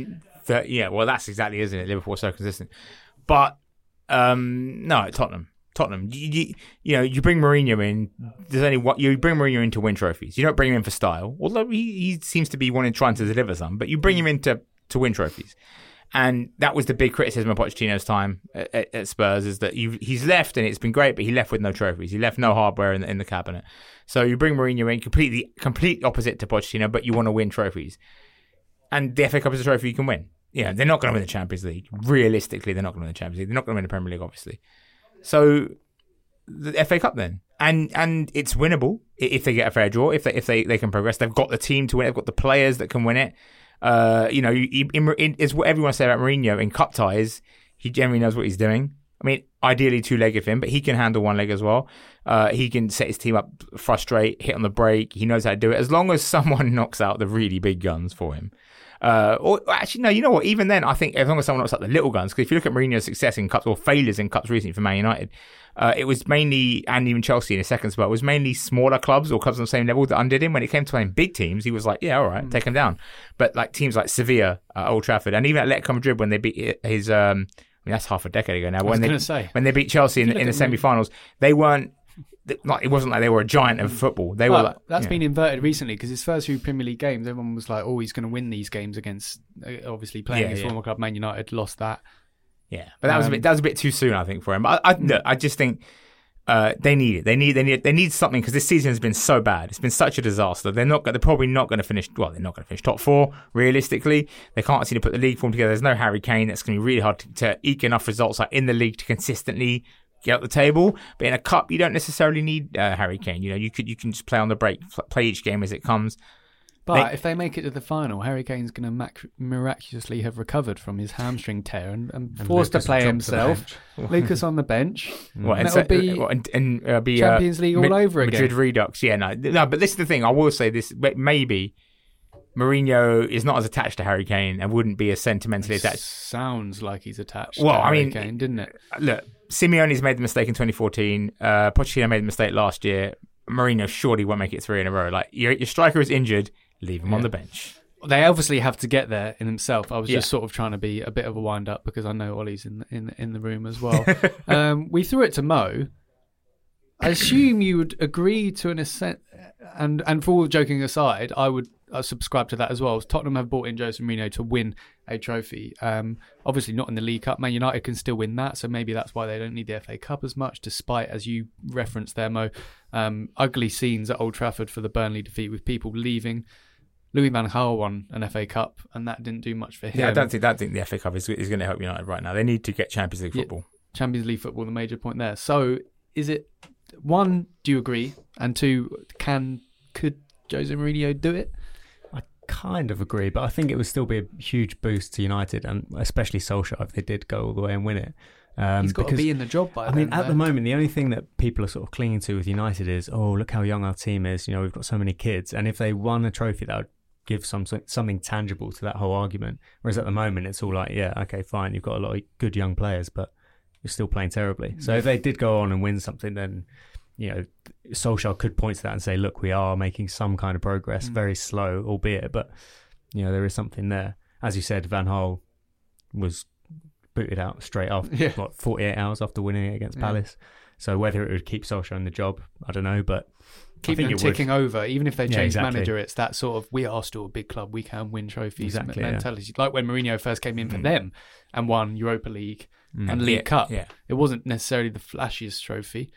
That's exactly, isn't it? Liverpool are so consistent. But, no, Tottenham Tottenham. You bring Mourinho in. There's only what you bring Mourinho in to win trophies. You don't bring him in for style, although he seems to be trying to deliver some. But you bring him in to win trophies, and that was the big criticism of Pochettino's time at Spurs, is that he's left and it's been great, but he left with no trophies. He left no hardware in the cabinet. So you bring Mourinho in, complete opposite to Pochettino, but you want to win trophies, and the FA Cup is a trophy you can win. Yeah, they're not going to win the Champions League. Realistically, they're not going to win the Champions League. They're not going to win the Premier League, obviously. So the FA Cup then, and it's winnable if they get a fair draw. If they can progress, they've got the team to win it. They've got the players that can win it. It's what everyone says about Mourinho in cup ties. He generally knows what he's doing. I mean, ideally two-legged for him, but he can handle one leg as well. He can set his team up, frustrate, hit on the break. He knows how to do it. As long as someone knocks out the really big guns for him. Or actually, no, you know what? Even then, I think as long as someone knocks out the little guns, because if you look at Mourinho's success in cups or failures in cups recently for Man United, it was mainly, and even Chelsea in his second spell, it was mainly smaller clubs or clubs on the same level that undid him. When it came to playing big teams, he was like, yeah, all right, take him down. But like teams like Sevilla, Old Trafford, and even Atletico Madrid when they beat his, I mean, that's half a decade ago now. When they beat Chelsea in the semi-finals, they weren't. Like, it wasn't like they were a giant of football. They were. That's been inverted recently because his first few Premier League games, everyone was like, "Oh, he's going to win these games against." Obviously, playing his former club, Man United, lost that. Yeah, but that was a bit too soon, I think, for him. But I just think they need it. They need something because this season has been so bad. It's been such a disaster. They're probably not going to finish. Well, they're not going to finish top four realistically. They can't seem to put the league form together. There's no Harry Kane. That's going to be really hard to eke enough results like in the league to consistently get up the table. But in a cup, you don't necessarily need Harry Kane. You can just play on the break, play each game as it comes. But if they make it to the final, Harry Kane's going to miraculously have recovered from his hamstring tear and forced to play himself. Lucas on the bench. That'll be Champions League all over again. Madrid Redux. Yeah, no. But this is the thing. I will say this. Maybe Mourinho is not as attached to Harry Kane and wouldn't be as sentimentally attached. Sounds like he's attached to Harry Kane, didn't it? Look, Simeone's made the mistake in 2014. Pochettino made the mistake last year. Mourinho surely won't make it 3 in a row. Like your striker is injured, leave him on the bench. They obviously have to get there in himself. I was just sort of trying to be a bit of a wind up because I know Ollie's in the room as well. We threw it to Mo. I assume you would agree to an extent, and for all joking aside, I would subscribe to that as well. Tottenham have brought in Jose Mourinho to win a trophy. Obviously not in the League Cup. Man United can still win that, so maybe that's why they don't need the FA Cup as much, despite, as you referenced there, Mo, ugly scenes at Old Trafford for the Burnley defeat with people leaving. Louis van Gaal won an FA Cup, and that didn't do much for him. Yeah, I don't think the FA Cup is going to help United right now. They need to get Champions League football. Champions League football, the major point there. So, is it, one, do you agree? And two, could Jose Mourinho do it? I kind of agree, but I think it would still be a huge boost to United, and especially Solskjaer if they did go all the way and win it. He's got to be in the job by then. I mean, at the moment, the only thing that people are sort of clinging to with United is, oh, look how young our team is. You know, we've got so many kids. And if they won a trophy, that would give something tangible to that whole argument. Whereas at the moment, it's all like, yeah, okay, fine, you've got a lot of good young players, but you're still playing terribly. So if they did go on and win something, then, you know, Solskjaer could point to that and say, look, we are making some kind of progress, very slow, albeit, but, you know, there is something there. As you said, Van Gaal was booted out straight after, 48 hours after winning it against Palace. So whether it would keep Solskjaer in the job, I don't know, but keep them ticking over. Even if they change manager, it's that sort of, we are still a big club, we can win trophies mentality. Like when Mourinho first came in for them and won Europa League and League Cup. Yeah. It wasn't necessarily the flashiest trophy,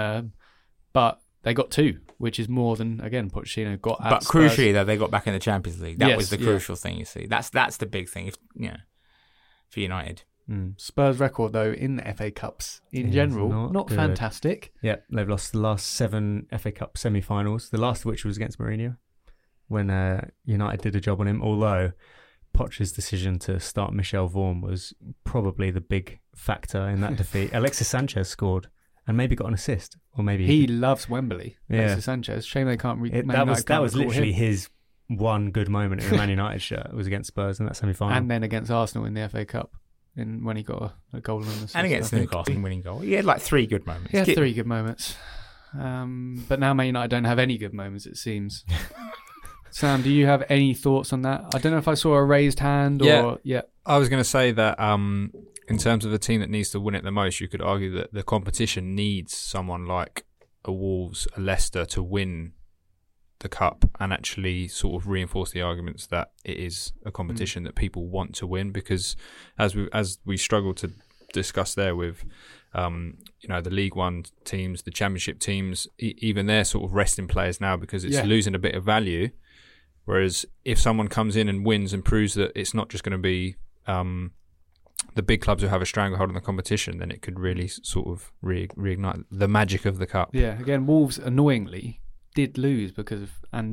but they got 2, which is more than, again, Pochettino got at But Spurs. Crucially, though, they got back in the Champions League. That was the crucial thing, you see. That's the big thing for United. Spurs' record, though, in the FA Cups in general, not fantastic. Yeah, they've lost the last 7 FA Cup semi-finals, the last of which was against Mourinho, when United did a job on him, although Poch's decision to start Michel Vorm was probably the big factor in that defeat. Alexis Sanchez scored and maybe got an assist, or maybe he loves Wembley. Alexis Sanchez. Shame they can't. That was literally his one good moment in the Man United shirt. It was against Spurs in that semi-final, and then against Arsenal in the FA Cup. When he got a goal and assist. And against Newcastle winning goal. He had like 3 good moments. He had 3 good moments. But now Man United don't have any good moments, it seems. Sam, do you have any thoughts on that? I don't know if I saw a raised hand or... Yeah. I was going to say that in terms of a team that needs to win it the most, you could argue that the competition needs someone like a Wolves, a Leicester to win the cup and actually sort of reinforce the arguments that it is a competition that people want to win, because as we struggle to discuss there with the League One teams, the Championship teams, even they're sort of resting players now because it's losing a bit of value. Whereas if someone comes in and wins and proves that it's not just going to be the big clubs who have a stranglehold on the competition, then it could really sort of reignite the magic of the cup. Yeah, again, Wolves annoyingly did lose because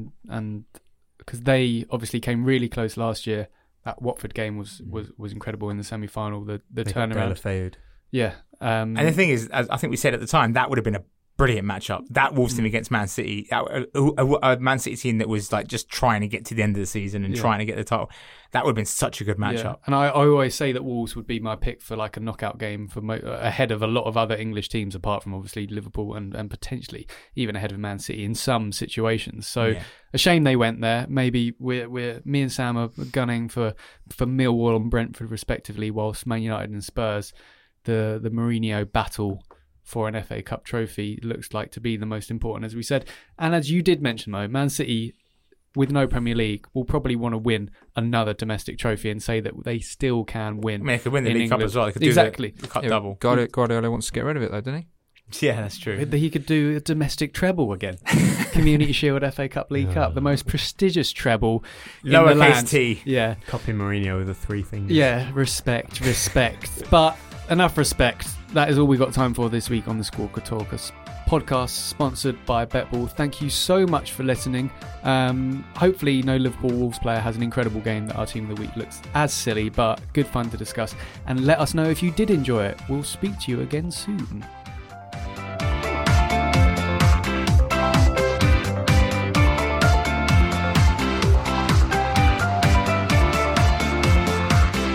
they obviously came really close last year. That Watford game was incredible in the semi-final. The turnaround. Yeah. And the thing is, as I think we said at the time, that would have been a brilliant matchup. That Wolves team against Man City, a Man City team that was like just trying to get to the end of the season and trying to get the title. That would have been such a good matchup. Yeah. And I always say that Wolves would be my pick for like a knockout game ahead of a lot of other English teams, apart from obviously Liverpool and potentially even ahead of Man City in some situations. So a shame they went there. Maybe me and Sam are gunning for Millwall and Brentford respectively, whilst Man United and Spurs, the Mourinho battle for an FA Cup trophy looks like to be the most important, as we said. And as you did mention, though, Man City, with no Premier League, will probably want to win another domestic trophy and say that they still can win. I mean, they could win the League England. Cup as well. They could exactly. do the Cup double. Guardiola wants to get rid of it, though, doesn't he? Yeah, that's true. He could do a domestic treble again. Community Shield, FA Cup, League Cup, the most prestigious treble in the land. Lowercase T. Yeah. Copy Mourinho with the 3 fingers. Yeah, respect. But enough respect. That is all we got time for this week on the Squawka Talkers podcast, sponsored by BetBall. Thank you so much for listening. Hopefully no Liverpool Wolves player has an incredible game that our team of the week looks as silly, but good fun to discuss. And let us know if you did enjoy it. We'll speak to you again soon.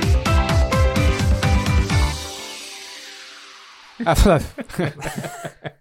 I